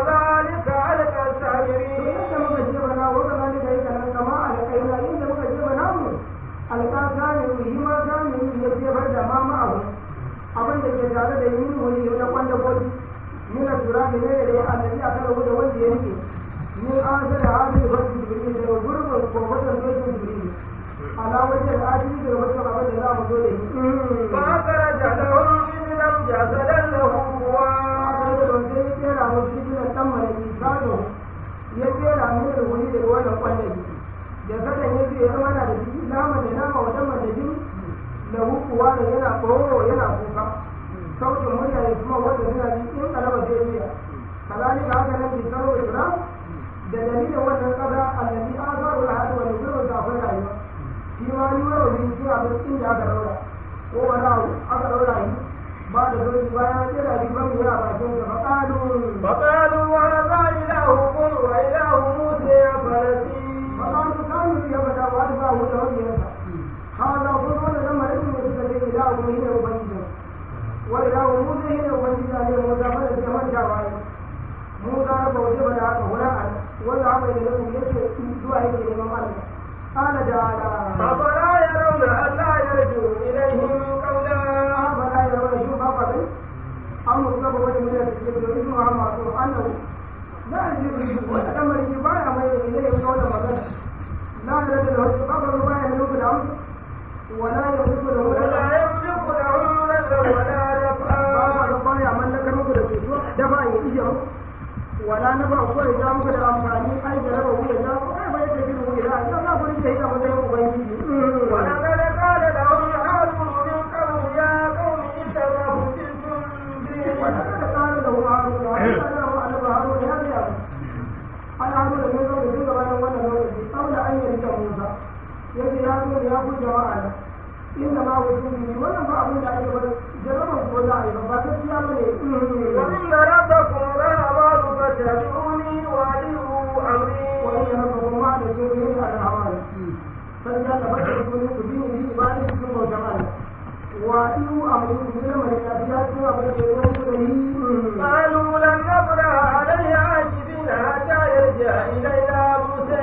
على السابرين إن مكتب لنا وكذلك إذا كما على كينا إن مكتب لنا الكاسان وهما كان يجيب هذا ما معه أبن يجعل دين ولي ونقل له من التراب الذي أكله ولد يريد من آخر هذه الفرد جبريل وغرب وقوة البيت جبريل على وجه الآجل وجه عبد الله مدوله فأخرج لهم ابنا جسدا له قوات وسيكير مسجدنا تم لإنسانه يكير من الوليد ولا قلب جسدا يجي يرمنا لديه نام لنام ودم لديه له قوات ينا قوة ينا فوقا صوت مريا يسمع وجهنا إن قلب جيبيا كذلك هذا الذي سوى الإسلام دليل وجه القدر الذي آثار الحد ونزول الزعفر أيضا فيما يورو من فيها بالسن أكرورا ومنعه أكرورا بعد ذلك بيان إلى بفم يا باكين فقالوا وهذا إلهكم وإله موسى فنسي فقالوا كانوا يبدأ وأتباه توجهنا هذا قرآن لما يتم يتكلم إلهكم هنا وبنجه وإله موسى هنا وبنجه عليه موسى فنسي من جاوائه موسى فوجب لها هنا والعمل لكم يشهد دعاء الإمام الله قال تعالى أفلا يرون ألا يرجو إليهم قولا أفلا يرون شوف أفضل an mu gaba wani murya da ke da ismu Muhammad to annahu la yajibu wanda dan mai baya mai ne ne ga wannan magana la yarda da wasu babu baya ne da amsa wala yamliku lahu wala yamliku lahu wala rafa babu baya mallakar muku da su da ba ya ije wala na ba ko ya muku da amfani ai da raba ku ya ko ai bai da gidu ku da Allah ku rike ita ba zai ubangiji wala kada kada da wani halu min qalu ya qaumi ittabahu wala kada kada da halu da halu ya ya ana halu da ne zai dinga bayan wannan lokaci saboda an yi ta Musa yace ya zo ya ku jama'a inna ma wajin wannan ba abin da ake bari jaraban ko za a yi ba ta ciya bane wa inna rabbakum rahmanu fatabi'uni wa alihu amri wa inna rabbakum ma da jini ala hamal sai ya tabbata ku ne ku bi ni ibadi ku ko jama'a wa alihu amri ne mai tafiya ku abin da ya ku da ni qalu lan nabra alayhi ajibina hatta yarja ilayna musa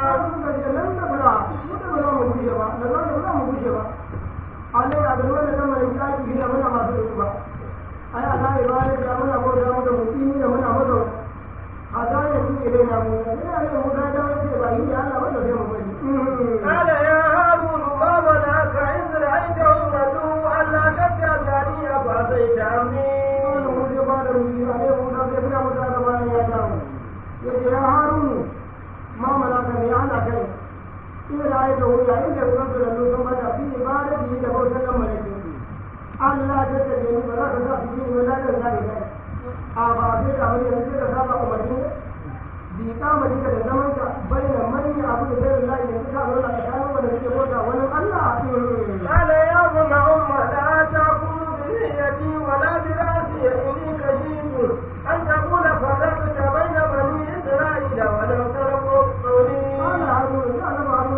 lan nabra mu guje ba mu guje ba Allah ya ga wannan nan mai zaki ne muna masu ruwa ai Allah ya bare da muna ko da mu mutumi da muna mazo hada ya tuke da mu ina ne mu da wace ba yi Allah wanda zai mu bari qala ya harun ma manaka in ra'aytahu madu alla tajallani fa sayta amin mu je ba da mu ne mu da zai fara mu da bayan ya dawo yace ya harun ma manaka ne ana kai in ra'aytahu ya inda rabbu da lusun bada fi ibadati da bautar da malaiku Allah ta tabe ni ba za ka sa fi ni wala da zai da a ba sai da wani yanzu da saba umarni bi kama dika da zaman ka bayyana mani abu da zai Allah ya tuka wala da kana wanda yake bauta wani Allah qala ya bunna umma la taqulu bi niyyati wala bi ra'si inni kashifu an taqula faraqta bayna bani isra'ila wa lam tarqu qawli qala harun ya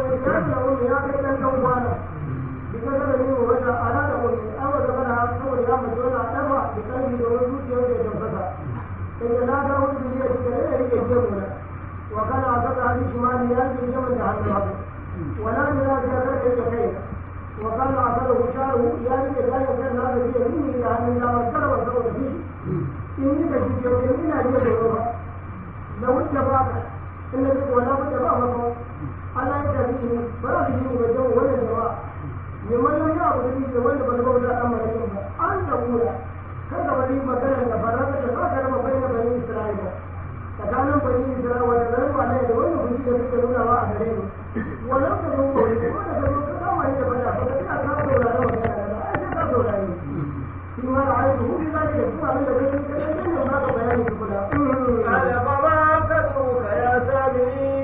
ya kai dan dan kwana bisa da ni wanda ana da wani awa da bana saboda ya mu dole a dama da kalbi da wani zuciya da tabbata sai da ga wani duniya da kare yake je mu wa kana azaba hadi shimali ya ji zaman da hannu haka wala ne ya ga da yake kai wa kana azaba husharu ya ji da ya ga da yake ni da hannun da ba tarwa saboda shi in ni da shi ke ina da ba da wuce ba inda duk wala wuce ba ba Allah ya tafi ni ba za su yi wajen wannan jama'a neman wani abu da ke wanda ba zama da amma da ba an da kula kada bari magana da faraka da ba ka raba bayan bani Isra'ila tsakanin bani Isra'ila da garin ba da wannan bunci da suke nuna wa a gare ni wannan da zo ko da ka zo ka kama ni da bada ba ka ka saurara magana da ai sai ka saurara ni shi ma da ai ku da ke kuma da kai ka ne ba ka bayani kula ala baba ka to ka ya sabi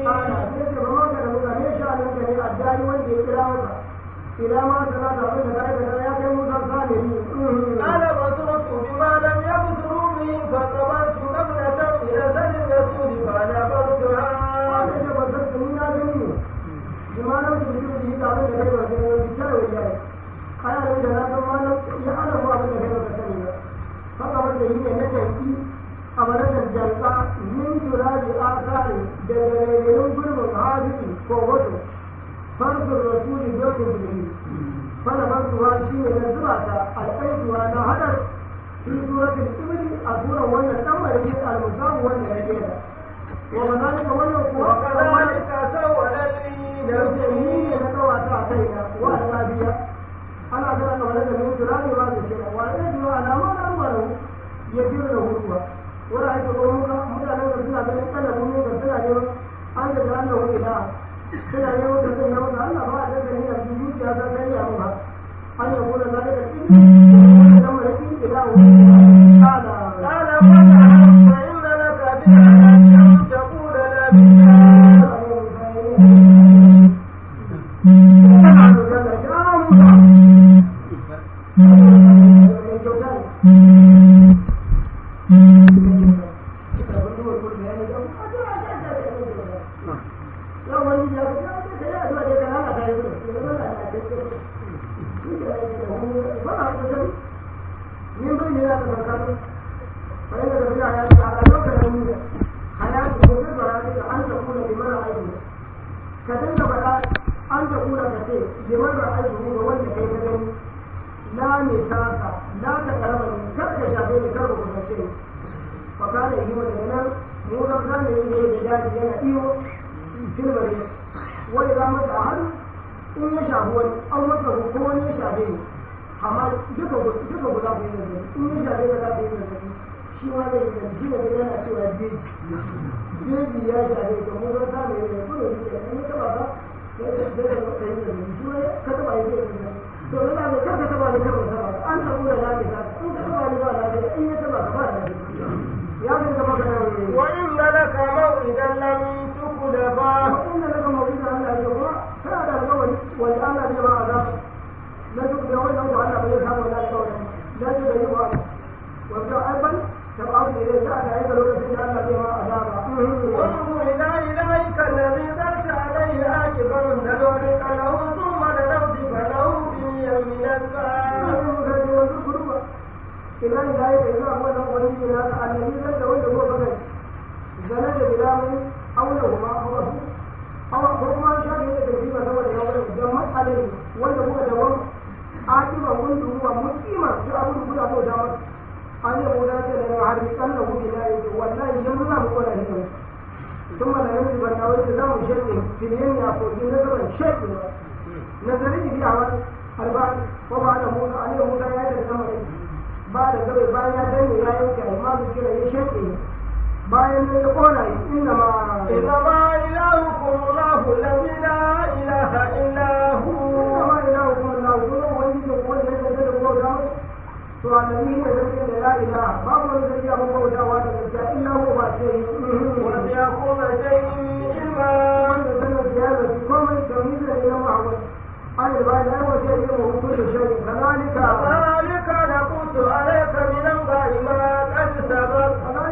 الداعي وجه إلى ما سمعت من ذلك لا يكن مصالحين قال بصرت بما لم يبصروا به فقبلت نبلة إلى سن الرسول فنبذتها قال بصرت من هذه بما لم تبصروا به تعالى غير وجهه وجهه قال له لا ما لم يعلم أبدا غير وجهه فقبلت به نتيجي أمرت الجلقاء من تراب آثار دليل كل حادث فوته فرض الرسول بيت جبريل فنبذتها شيء نزرعها ألقيتها نهدر في سورة الإبل أسورة وأن تم رجيء المصاب وأن رجيء وكذلك وكذلك سولت لي نفسي نتوى تعطينا وأنا بها أنا أترك ولد من تراب ما تشير وأجد على ما أمره يجير له هو ورأيت قومك مثلا رسول الله كان قومك رسول أن تجعله إله suna yau da zai yau da Allah ba da gani a cikin zuciya ta sai ya mu ba an yi kula da daga cikin da mai cikin da wani kana kana fa inna laka bi an taqula la ka dinga faɗa an da kula ka ce liman ra'ayi ga wanda kai ka gani la ne saka la ta karama ne kar ka shafe ni kar ku kusance ni fa kana yi wa nan mu da kan ne da daji yana iyo filmare wani za masa hannu in ya shafi wani an masa ko wani ya shafe ni amma duka guda ku yi zazzabi in ya shafe ka za ka yi zazzabi shi ma zai yi shi ne yana cewa jeji ya shafe ka mu zan samu yi ne ko da shi ne ya taba ba sai da yi zazzabi shi ma ka taba yi zai yi to na da kar ka taba ni kar ka taba an tabu da zabi ka in ka taba ni ba na da in ya taba ka ba da ya ga ka maka da wa inna laka maw'idan lam tukula ba wa inna laka maw'idan Allah ya ba kana da alƙawari wanda Allah zai ba azab na duk da wannan ko Allah bai samu wannan alƙawari da ji da yi ba wanda aiban tabawu ne da Allah ya ga lokacin da Allah zai ba azaba wa ila ilaika alladhi darta alayhi akiban dalawli qalahu thumma dalawti falahu bi yaminaka idan da ya yi zuwa wannan wani ne na da annabi zai da wanda ko baka zana da bilamin aula kuma awa ko kuma shafi da tafi ba saboda ya wani da matsalin wanda kuka da wani akiba kun duba mutima da abun da kuka da masa an yi mu da ce da har bi kan da kuke da yi wallahi yanzu za mu kora ne ثم لا يجب أن نوجد لهم شيء في اليمن يقول نظرا شيء نظري في عمل البعض وبعد موسى عليه موسى يأتي الأمر بعد ذلك بعد ذلك لا يمكن ما ذكر شيء bayan da ya kona innama ilahukum Allahu alladhi la ilaha illa hu innama ilahukum Allahu kuma wani da kuma da da bauta to annabi ne da la ilaha babu wani da ya bauta wa da illa hu ba sai wa yaqulu shay'in ilma wanda sanin ziyara komai tauhid da ya Muhammad ai ba da wani da ya mutu da shi kadalika naqulu alayka min anba'i ma qad sabaq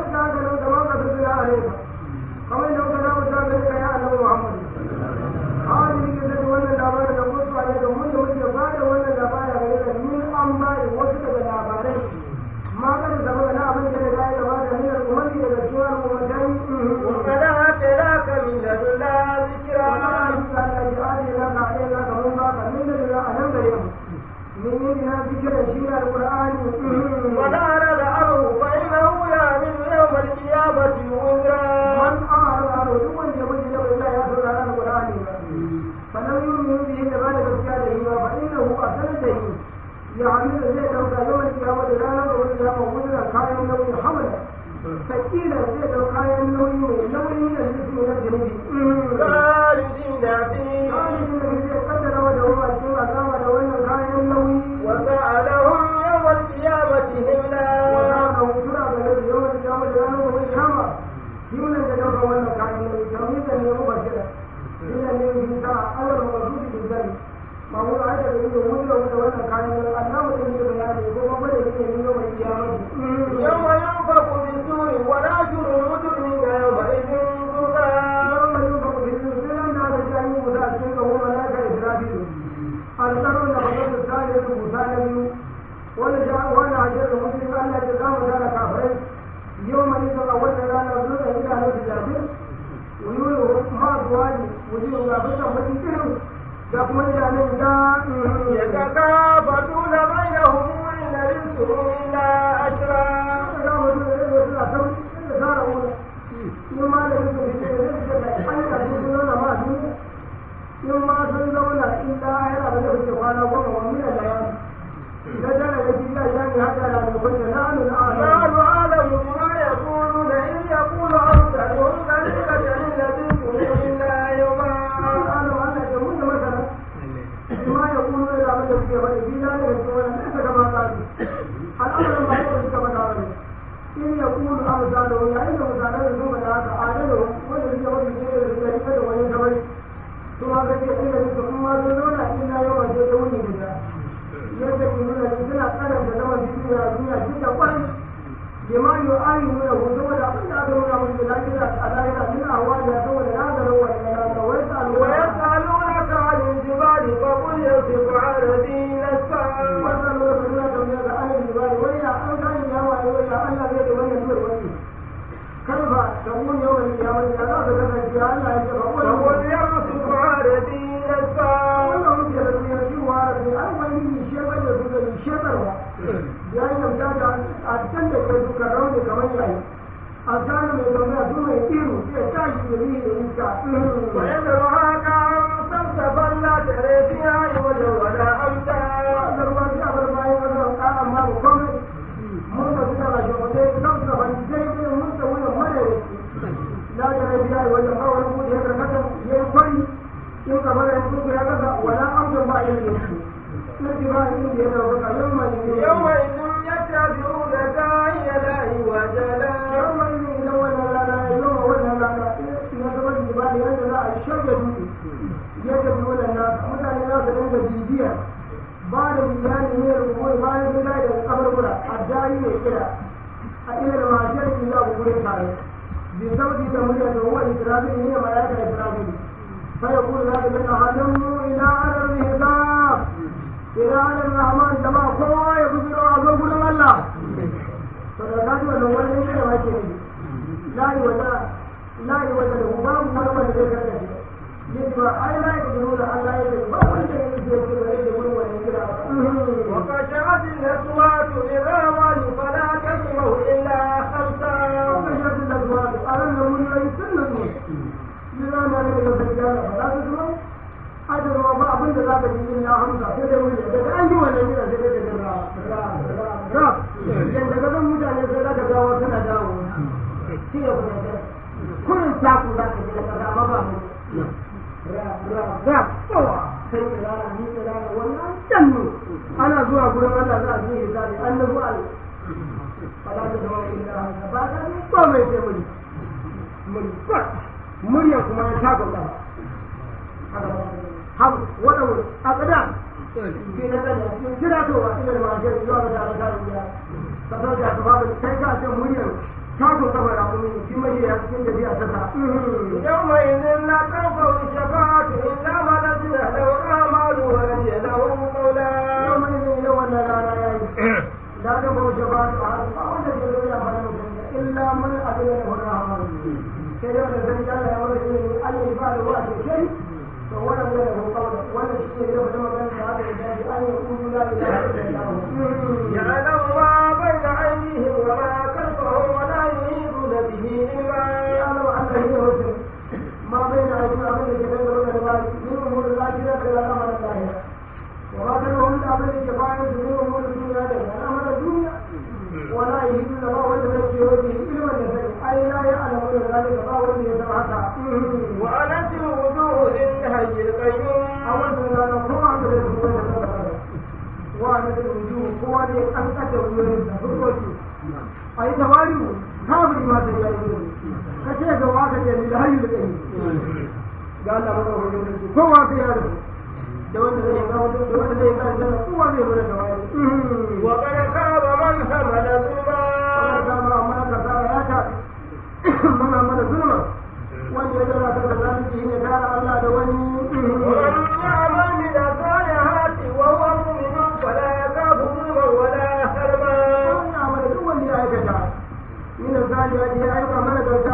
عليك كما لو كان متابعك يا أنه محمد هذه كذا ولا دابا نقول عليك من بعد ولا دابا عليك من أمبار وسط الدابا ما كان سبب لا من كان لا دابا من الأمم إلى الجوار ومجاني وكذا أتلاك من لدنا ذكرى الله جعل لك علينا كمن باك من لدنا أهم اليوم من يدنا ذكر شيء القرآن ولا رد أمره فإنه يعمل يوم القيامة وزرا من أعرض عنه ثم يبدل له الله يأخذ على القرآن فلم يؤمن به كذلك بكاته فإنه أسنده يعمل زيته كيوم القيامة لا نظر إلى وزرا كائن له حملا فكيلا زيته كائن له من الجسم من الجنوب خالدين فيه قدر وجهه أجل أسامة وأن كائن له وسألهم يوم القيامة هملا وسألهم سرعة يوم القيامة لا نظر إلى يولد جوه ولا كائن له تمييزا لمبشرا إلا من ساعة أول موجود بالذنب ما هو عادة يقول ولا كائن له أنه تنجي بيانه وما بدأ من يوم القيامة يوم ينفخ بالسور ونحشر المجرمين يومئذ زرقا يوم ينفخ بالسور لأن هذا الجانب متأثر وهو ملاك إسرافيل القرن نفخة الثالث مثالي ولا عجل المسلم أن يتقام ذلك كافرين يوم يتقوى لا نزول إلى نفس الجابر ويقول ما أدواني وجيه غابتا فتنكرم يقوم جانب يتكافتون بينهم إن لبثوا إلا أشرا يوم سنزونا إلا أهل أبدا بسخانا ومن الليالي نزل الذي لا شأن حتى لا نكون نحن أعلم بما يقولون إن يقول أرسلهم ذلك الذي إلا يوما أعلم أن تموت مثلا بما يقولون إلى من يبكي في ذلك السؤال ليس كما قالوا الأمر ما يقول كما قالوا إن يقول أرسلهم يعني مساعدة ثم ذاك أعلمهم والذي يقول بذلك وينتبه ثم ذلك ثم ذلك إلا يوم جدوني بذلك yadda ke nuna shi suna karanta zama biyu a duniya duk da kwai da ma yi ayi nuna ko saboda abin da aka nuna musu da lafiya a lahira suna hawa da saboda nazarin wani na wai ويسألونك عن الجبال فقل ينسفها ربي نسفا ويسألونك عن الجبال ويا أن كان يوم ويا أن لا يد ويا نور ويا كيف تقول يوم القيامة إذا لا تكفى فيها أن لا يتفقون فقل ينسفها ربي نسفا ya can da ke duka rauni kamar yayi a tsarin mai tambaya su mai iru sai tashi da biyu da iska وإن رهاك صفصفا لا ترى فيها عوجا ولا أمتا da ruwa sai a bar bayan wannan ka amma ba komai mun da suna da shafatai samsaban daidai mun da wani madaraci la da rabiya wajen hawan kudi ya karkata ya yi kwari in kamar yanzu ya kasa wala amsa ba ya yi sai ba in da ya dauka يومئذ يتبعون داعي لا عوج له يجب الناس mutane za su dinga bibiya ba da biyani ne rubutu bayan sun da kaburbura addai ne kira a ila mashar ki za ku gure tare bi sauti da murya da huwa ikrabi ne ma ya da ikrabi fa yaqulu la ilaha hadannu ila arri hisab ila ar-rahman jama'a kowa ya gudu a zo gurin Allah to da kaji wannan wannan ne da wake ne la ilaha da babu wani wanda zai karkace يجب أن لا يقدرون أن لا يجب وأن يجب وخشعت الأصوات للرحمن فلا تسمع إلا خمسا وخشعت الأصوات ألم من يسلمون للرحمن فلا تسمع أجر وضع بنت لا تجد إلا خمسا تدعون أنت ولا يجب أن تجد الرب لأن تقدم مجال لا تدعوا سنة دعوا كل ساق ذاك الرب rap kowa sai kirara ni kirara wannan dannu ana zuwa gurin Allah za a yi hisabi annabi Allah fala da dawo illa ba da ni ko mai sai mun murya kuma ya tago da hab wada wada akada ke da da kira to wa ila ma ga zuwa da da ya saboda da babu sai ka ce muryar tago saboda kuma shi mai ya cikin da biya ta يومئذ لا تنفع الشفاعة إلا من أذن له الرحمن ورضي له قولا يومئذ يوم لا تنفع الشفاعة إلا من أذن له الرحمن كيف نزل الله يورثه أن يفعل واحد شيء فولد له قولا ولا شيء يفعل من هذا أن يقول لا إله إلا الله يعلم ما بين أيديهم وما خلفهم ولا يحيطون به علما يعلم أنه يوسف ما بين أيديهم وما خلفهم من أمور الآخرة إلى أمر الله وما كانوا من أمر الكفاية من أمور الدنيا إلى أمر الدنيا ولا يحيطون ما وجد في وجهه علما أي لا يعلمون ذلك ما وجد يتبعها وأنت الوجوه للحي القيوم أول من هذا هو عبد الله وأنت الوجوه هو الذي أنقذ وجوه أي تواري كافر ما تجاهلون كشيء واحد للحي القيوم قال له هو في هذا وقد خاب من حمل ظلما ومن يعمل من الصالحات وهو مؤمن فلا يخاف ظلما ولا حرما من الصالحات يا أيها من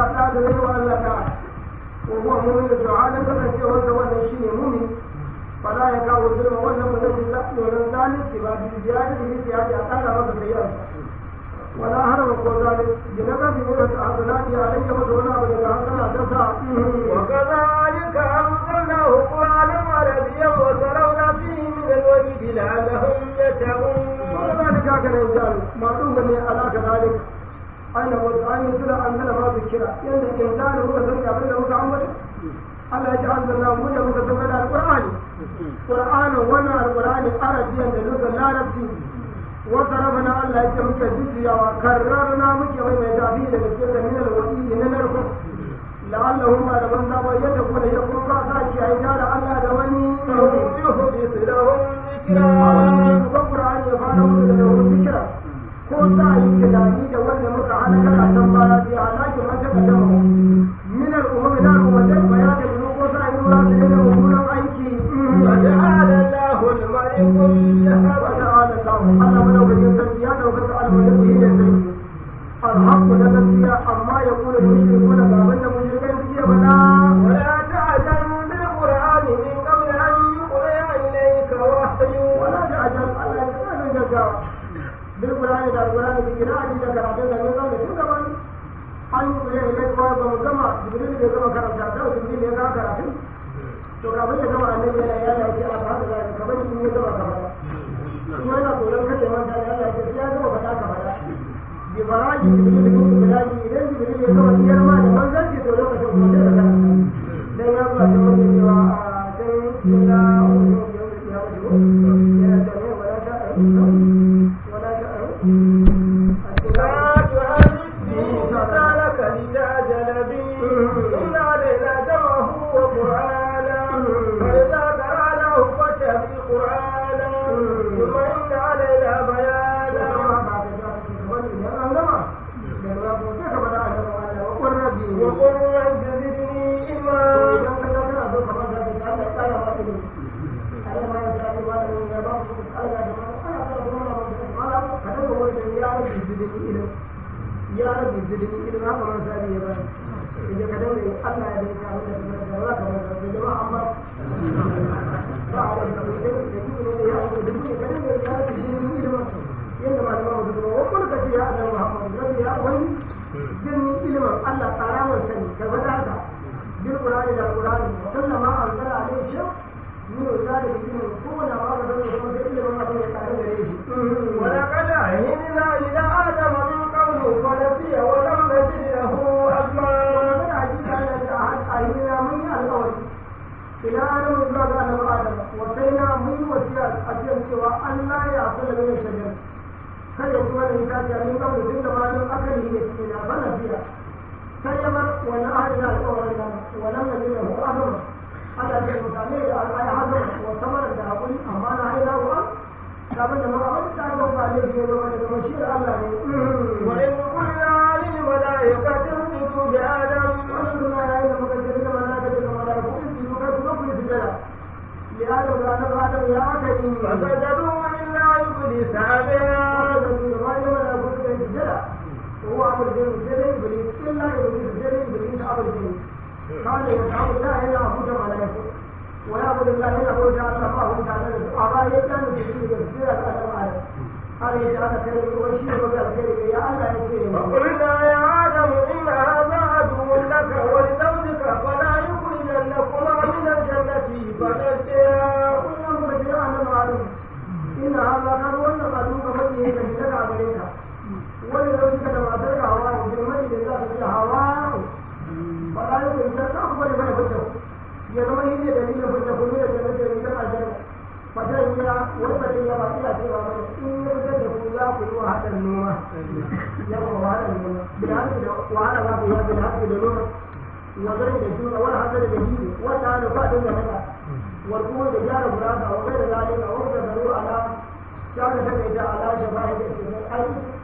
وهو مؤمن تعالى فكشف وتولى الشيء مؤمن فلا يكاد ظلم ولا مدد ولا ذلك بعد زيادة في هذه أقل وبخيار ولا هرم وذلك بنقص من الحسنات عليه وتولى بالحسنات تسعى وكذلك أنزلناه قرآنا عربيا وترون فيه من الوعيد لعلهم يتقون وكذلك كان ينزل معلوم على كذلك أين مثل أنزل ما ذكر لأن الإنسان هو ذكر بين متعمد Allah ya ta'ala Allah mu da muka zama da Al-Qur'ani wannan Al-Qur'ani arabiyan da lugar larabci wa sarabana Allah ya ce muke jiyawa karrarna muke mai tafi da cikin da minal wadi na narko la'allahum ma da banda ba yadda kuma ya kuka sa ki ai da Allah da wani yuhdi silahum zikra Qur'ani ya fara mu da zikra ko sa yi kilani da wanda muka halaka a can baya bi halaki mata da min al-umam da al-ummat bayat وجعل الله الملك وتعالى الله أنا من أول يسجيان وفتح الملك الحق نفسي أما يقول المشركون فأبن مشركين فيه ولا تعجلوا بالقرآن من قبل Qur'ani da Qur'ani da kira'a da karatu da ne da tun gaban an yi kure ne kuma ba mu gama Jibril ya gama karanta da Jibril ya gama karatu to ga bai gama annabi ya ce a ba da kamar in ya gama karatu kuma yana tsoron kace wanda Allah ya ce ya gama fada ka fada bi baraji Jibril da kuma baraji idan Jibril ya gama iyar ma da manzon ce to lokacin kuma sai da dan ya ba da wani cewa sai ina ya wajibo yana da ne wala ta wala ta ya rabbi zidni ilma haka man sani ya bani idan ka daure Allah ya dinka abin da ka za ka bar da jama'a amma ba a wani da ke da kuma ya yi da kuma kan da ya rabbi zidni ilma yanda malama mu duba wa kullu kace ya Allah Muhammad rabbi ya wani zidni ilma Allah tsara wa sani ka fada haka bil qur'ani da qur'ani sallama anzala alayhi shay min zalika ilmu kuma da ma da kuma da ilmin abin ya tsara gare shi wala qad ahidna ila adama ونسي ولم نجد له أزما ومن عجيب أن أهلنا من الأول إلى آدم إبراهيم آدم آدم وسينا من وسيا أجل سوى أن لا يأكل من الشجر كي يكون الإنسان من قبل سند ما لم أكله يسمينا فنسيا سيمر ونأهلنا الأول ولم نجد له أزما على ذلك المتعليل على حزم وثمر الدعوي أما نعينا وأن كابن ما أردت أن أقول عليه ومشير الله وإن قلنا للملائكة اسجدوا لآدم وقلنا إن مكذبين ملائكة الملائكة اسجدوا كفروا سجدا لآدم لآدم آدم يا أكرم فسجدوا إلا إبليس أبى وهو أمر الجن سجد إبليس إلا إبليس سجد إبليس أمر الجن قال يدعو الله إلا أبوك ملائكة ويعبد الله إلا هو جعل الله تعالى أرى يدعو بسيرة الأدم قال يجعل كريم وشير وقال كريم يا الله يكرم وقلنا يا آدم إن هذا عدو لك ولزوجك فلا يخرجنكما من الجنة فتشقيا وقلنا مبشرا أن آدم إن هذا كان عدوك فيه لك عليك ولزوجك لما ترك هواه بالمجد الله في هواه فلا يخرجنك أخبر ما يفتح يزما هي دليل فتح من الجنة الجنة فتنجا والفتنجا باطلة سوى إن يبدأ لا قلوا هذا النوم يقوى هذا النوم بالحق وعلى ما فيها بالحق بالنوم وغير الجنة ولا هذا الجديد وتعالى فاتن لك والقوة تجار براسة وغير ذلك وقدروا على كان تبعد على شفاعة الإسلام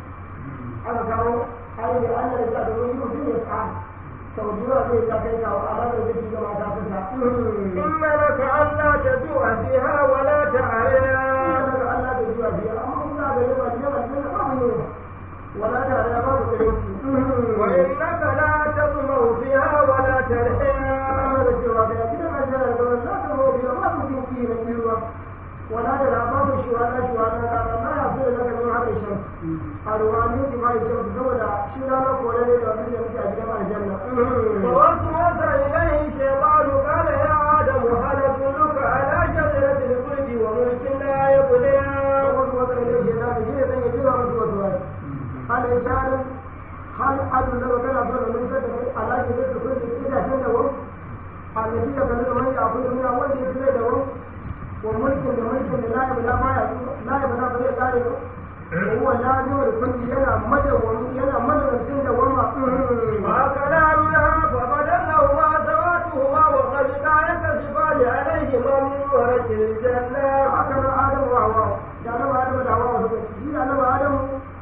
أنا كانوا أي لأن الإسلام يمكن أن يفعل توجيه ليس كيف وأراد الذي كما تفعل إن لك ألا تجوع فيها ولا تعريا إن لك ألا تجوع فيها أما إلا بالجبل ولا تعريا ما تقول وإنك لا تظمأ فيها ولا ترحيا أما الجوع فيها كده ما جاء لا تظمأ فيها ما تكون فيه من جوع ولا تلعبان شوانا لا يصير لك من هذا الشمس أروانيك ما الشمس دولا شرانا قولي لأبني يمكي أجرم الجنة ووسوس إليه الشيطان قال يا آدم هل أدلك على شجرة الخلد وملك لا يبلى ووسوس إليه الشيطان جيدا يجيب وسوسوات قال إنسان هل أدلك كان أفضل من شجرة على شجرة الخلد إذا تندوم النبي يقول من يأخذ من أول يتلدوم وملك لا يبلى ما يبلى بلي ذلك وهو لازم الكل ينا مدى سند وما وكلامنا فبدلهما سواتهما وقد يكسفان عليهما من ورق الجنة هكذا آدم وحواء آدم وحواء هي آدم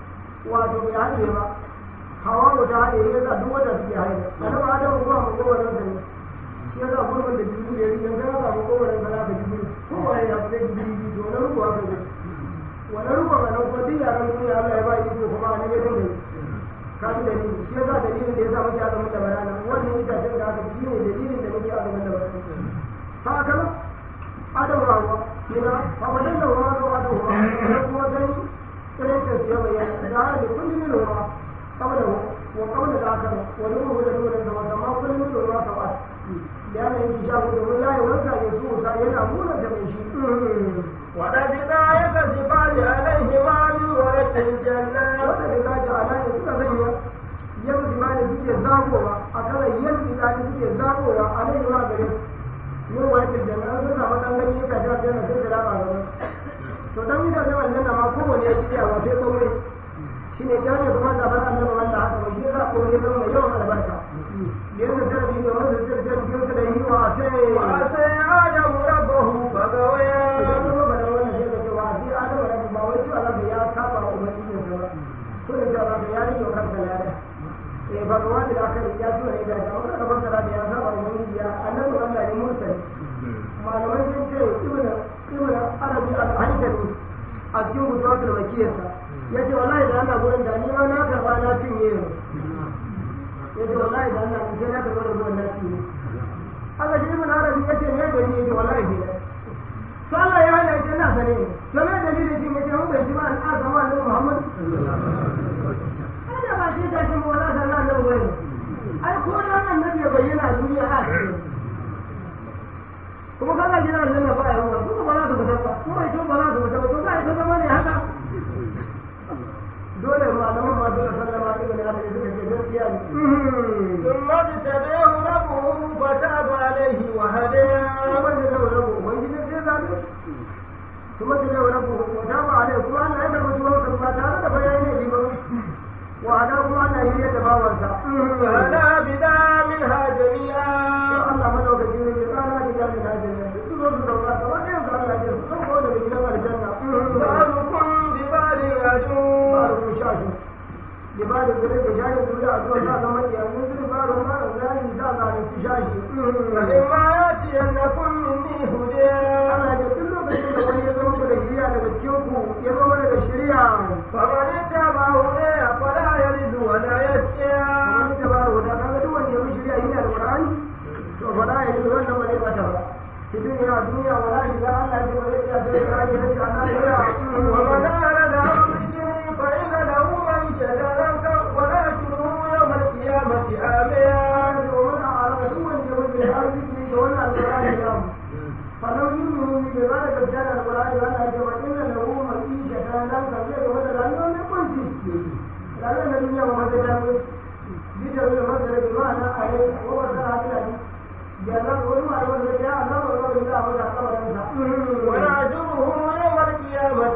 وتبعهما حواء وتعالى إذا دوت في هذا آدم هو مقوى نفسه ya za ku da jibi da yin ga ba ko wannan bala da jibi ko wai ya fi jibi to na ruwa ga wannan ruwa ga nan ko din ya ran ya Allah ya ba yi ko kuma ne da ne ka ji da ni shi ya da dalilin da ya sa muke azumin da barana wannan ita ce da aka ji ne dalilin da muke azumin da barana haka adam rawa kina fa wannan da ruwa ga wato kuma dai tsiraitar ya bayyana da har da kullum ne ruwa saboda wa kawai da aka wani ruwa da ruwa da wata ma kullum ne ruwa ta ba ya ne yi shafu da wani yayi wanka ya su sa yana muna da mai shi wadda da ya kaji bali alaihi ma min warakin janna wanda da kaji alaihi suka sanya yadda imani suke zagowa a kan yadda imani suke zagowa alaihi ma gare yin warakin janna an suka matan gani ya kaji a janna sai da raba gaba to dan gida da wannan ma kowane ya kiyaye wa sai kawai shine kyale kuma da bar annabi wallahi haka ba shi za ko ne zama yawan albarka yanda tarbi da wanda zai biyo da yi wa sai adamu rabbahu bagawaya kuma ba da wannan sai da wa sai adamu rabbahu ba wai cewa Allah ya saba wa ubangiji sa ba ko da cewa ya yi wa kansa lada bagawa da aka ya tura ne da jama'a da barka da ya saba wa ubangiji ya annabi wallahi ne mursali malaman sun ce ibn arabi al-haidari a cikin mutuwatul makiyarsa ya ce wallahi da Allah gurin da ni ma na karba na cinye yau ya ce wallahi da Allah sai na karba da gurin na cinye aka ji ibn arabi ya ce ne da ni ya ce wallahi ne to Allah ya hana ya na sane ne to me dalilin shi ya ce mun bai ji ma an azama annabi Muhammad ana ba shi da shi wala sallallahu alaihi wa sallam ai ko ran annabi ya bayyana duniya a kuma kaga jira da ba ya ruwa kuma ba za su fita ba kuma ito ba za su fita ba to za a zama ne haka dole malaman ma dole sallama ibn arabi suka ce gaskiya ne thumma tabi'u rabbuhu fataba alayhi wa hadiya wanda da rabbu wanda ne sai zabi kuma tabi'u rabbuhu fataba alayhi kuma Allah ya karɓi sunan ba tare da bayani ne ba wa hada kuma Allah ya yi da bawansa ala bida minha jami'a Allah madaukakin ne ya kana da jami'a su zo su dauka ta wani yanzu Allah ya su ko da gidan aljanna ba'dukum bi ba'din yajun ba'dukum shashi bi ba'din da ke jaye su da zuwa da zama ya mun su ba'dun ma zani da za ne su shashi ma yati annakum minni hudiya Allah ya kullu lokacin da wani ya zama da shiriya daga cikin ku ya zama daga shiriya fa man tabahu ya fala yalidu wa la yasya man tabahu da kaga duk wanda ya shiriya yana da Qur'ani to fala yalidu wannan ba zai bata ba الدنيا دنيا ولا إله إلا الله ومن أراد أمره فإن له معيشة ضنكا ونحشره يوم القيامة أعمى ومن أراد أن يؤمن بأرضه تولى القرآن فلو يؤمن بذلك كان القرآن فإن له معيشة ضنكا ولا يكون فيه لأن الدنيا ومدتها بجميع مصدر بمعنى عليه ووصلها ونعجبه يوم القيامة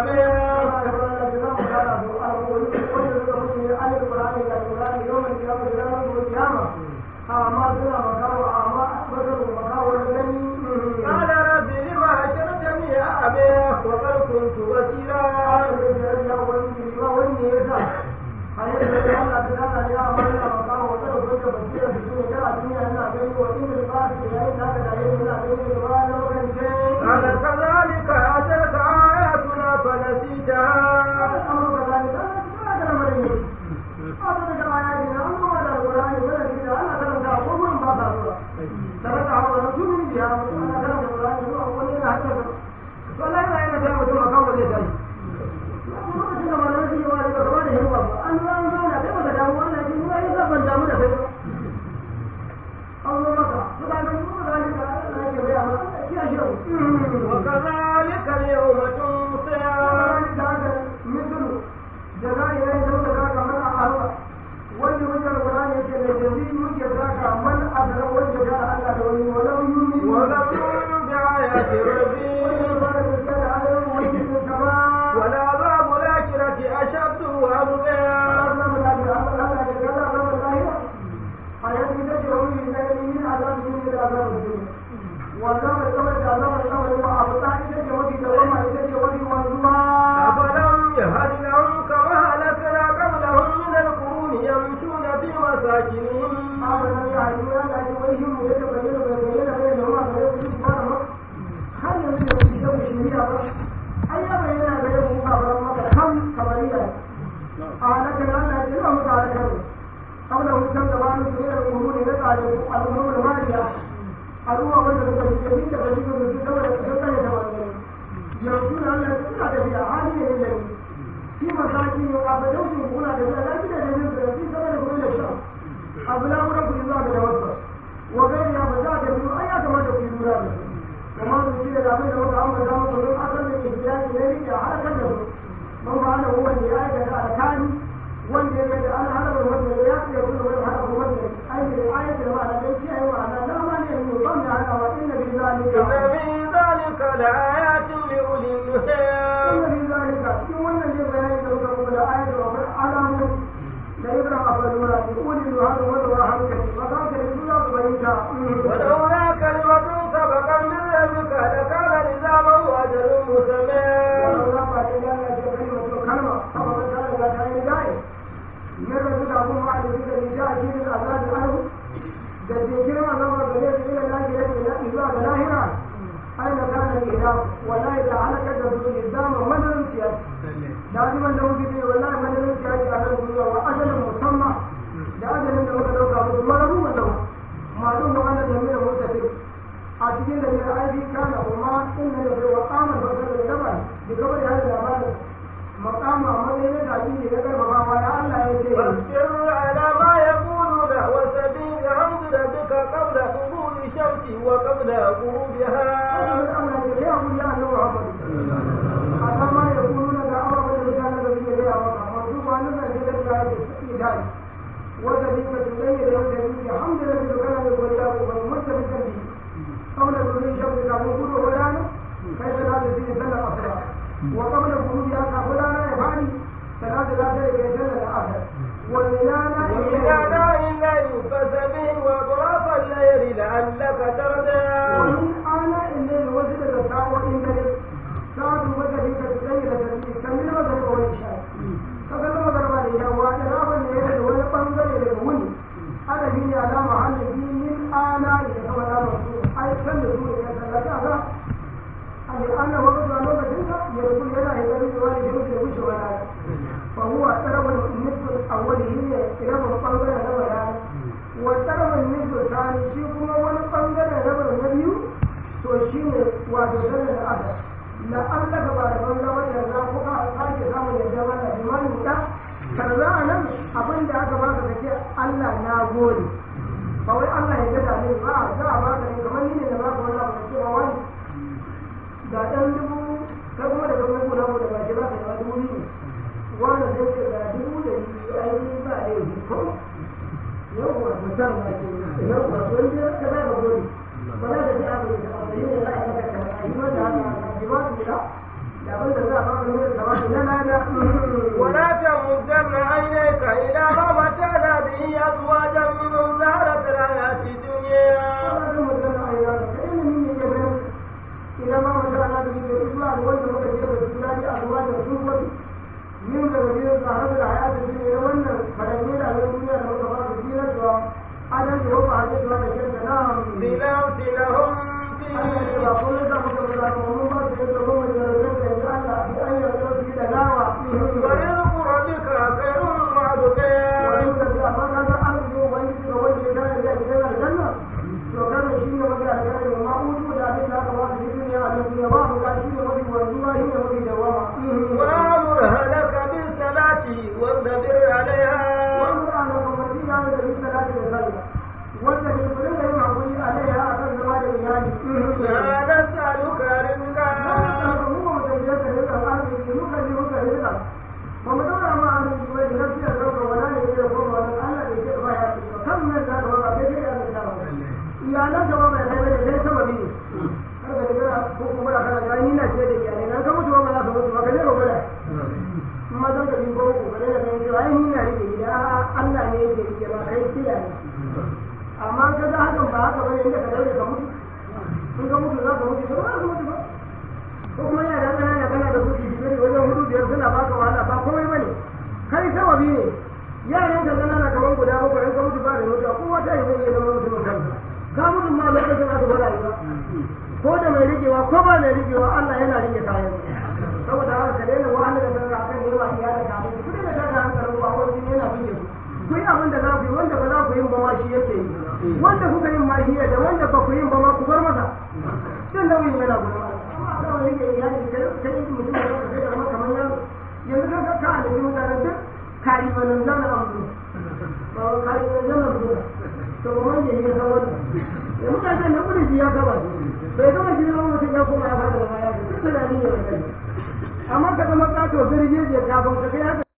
قال رب لما حشرتني أعمى وقد كنت بصيرا قال كذلك أتتك آياتنا فنسيتها وكذلك اليوم تنسى مثل جزائر ذاك من أعرض وجه القرآن يجزي ذاك من أدرك وجه الله ولم يؤمن بآيات ربه والعذاب الآخرة أشد وأبقى أفلم يهد لهم كما أهلكنا قبلهم من القرون يمشون في مساكنهم أفلم يهدوا أن وجههم يتبين بينهما هل يمكن في جو الشريعة أي بيننا بينهم كم كبرية أهلكنا أن أجلهم تعالى قبلهم كم تبان من القرون يتعلم الأمور المالية أروى وجه الكريم تبين من الدولة تبين يمشون على السنة في عالم الذي da abin da muka ambata muku don asar da ke biya ne rike a harkar da su man ba da wanda ya aikata alkali wanda ya ga an harabar wanda ya ce kuma wani harabar wanda aiki da ayat da ma'ana dan shi ayi ma'ana dan ma ne mu ban da haka wa inna bi zalika la ayatin li ulil nuha inna bi zalika cikin wannan ne bayani da muka kuma da ayat da wa alamu da ibra afdaluna bi ulil nuha wa hankali wa ka da su za su bayyana ولولا كلمة سبقت من ربك لكان لزاما وأجل مسمى ولولا كلمة سبقت من ربك أبوه بعد ذلك النجاة شيء الأذان عنه جديد أمر بليس إلى الآخرة إلى الآخرة أين كان الإله ولا إذا على كذب الإسلام مدن سياسي دائما له في والله مدن سياسي على الدنيا وأجل مسمى لأجل أنه لو كان مرضوا له معلوم أن الجميع مرتفق أتجد من الآية كان وما إن له وقام البشر بالجبل بقبل هذا الأمان مقام أمرين العجيب لكي مقام يا الله يجيب واصبر على ما يقولون وسبح بحمد ربك قبل طلوع الشمس وقبل غروبها على ما يقولون لأمر الرجال الذين لا يعرفون مرجوب أن نزل وذلك تلين يوم ذلك حمد لله كان الولياء والمرتبط به قبل طلوع الشمس كابوكور ولانا كيف لا تزيد سنة أخرى وقبل خروجها كفلانا يفعل ثلاث لا تلك سنة آخر والميلانا الليل فسبح وأطراف الليل لعلك ترضى ومن آلاء الليل وزد الساعة وإن دلت ساعة وزدك تسير تسبيح كمل وزد والإشاء فقال وزد والإشاء وأطراف الليل ولقنزل للهوني هذا هي على محل من آلاء كما قال الرسول أي سنة رسول الله لأن وقت النوم تلك يقول لنا يقول والد يوسف ولا فهو طرف النصف الأول هي إلى مقابل هذا والطرف النصف الثاني شيء كما ونقابل هذا النبي توشين وادوسنا الأخر لأنك بعد بنا وجدنا فوق أساك سامي الجمال بما نقول كذا أنا أبين ذاك ما كذا الله نقول فهو الله يجد عليه ما ذا ما كذا كمان يني ما قلنا بس ما ga ɗan dubu ta kuma daga mai gona mu da ba ba ka da dubu ne wanda zai ce ga dubu da biyu ai ba da yi ko yawwa mutum ba ke yawwa wanda ya ka ba gori ba za ka ji abu da ba yi da za a maka ta yi wanda haka ji ba su da abin da za a fara nuna da wasu na nada ولا تمدن عينيك إلى ما متعنا به أزواجا منهم زهرة الحياة الدنيا ولا تمدن عينيك إلى ما وجعنا به الإسلام وأنه كثير بالسلام أزواج الصوفة من تغيير صاحب الحياة الدنيا وأن فلنميل على الدنيا لو تفرق الدين على أن يوقع عليه ما تشهد نعم بنفس لهم فيه وقل لك متفرق ومما تشهدهم من الرجل بأن يرسل في دلاوة ورزق ربك خير وأبقى وإن في أمرك أرض وإنك وجه كان إلى الجنة وكان الشيء وجه الجنة وما أوجد عليه لا تواصل وأمر أهلك بالصلاة واصطبر عليها وأمر أهلك بالصلاة واصطبر عليها أكثر زمان الإيمان لا نسألك رزقا ومدور ما عن الجوال نفسه الرب ولا يجد الرب ولا الله يجد غاية كم من ذلك وما كثير من ذلك يا لا جواب هذا ليس سببي haka da gara ko kuma da kana gani na ce da iyalai na ka mutu ba za ka mutu ba ka ne ba amma zan ka bi ko ku bare da kai ai ni na rike gida Allah ne yake rike ba kai kila ne amma ka da haka ba haka bane inda ka daure ka mutu in ka mutu za ka mutu ba za ka mutu ba ko kuma ya da kana da kuɗi bibiri wajen hudu biyar suna baka wahala ba komai bane kai sababi ne yaran ka kanana kaman guda bakwai in ka mutu ba da mutu kowa ta yi zai iya zama mutumin kansa ka mutu ma lokacin aka fara yi ba ko da mai rikewa ko ba mai rikewa Allah yana rike kayan saboda haka ka daina wahala da kanka akan yawa iyalin ka ku daina tada hankalin ba wani yana buge ku yi abin da za ku yi wanda ba za ku yi ba ma shi yake yi wanda kuka yin ma shi da wanda ba ku yin ba ma ku bar masa cin nauyin yana gudu amma a kan rike iyali ka yi mutum da ka sai da zama kamar yaro yanzu ka ka alibi mutanen duk kari banan zana abu ba kari banan zana abu to ba wanda ya san wannan da mutane na kudi ya gaba bai gama shi na mutum ya koma ya fada da baya duk tunani ne wannan amma ka zama kato zirje je kafin ka kai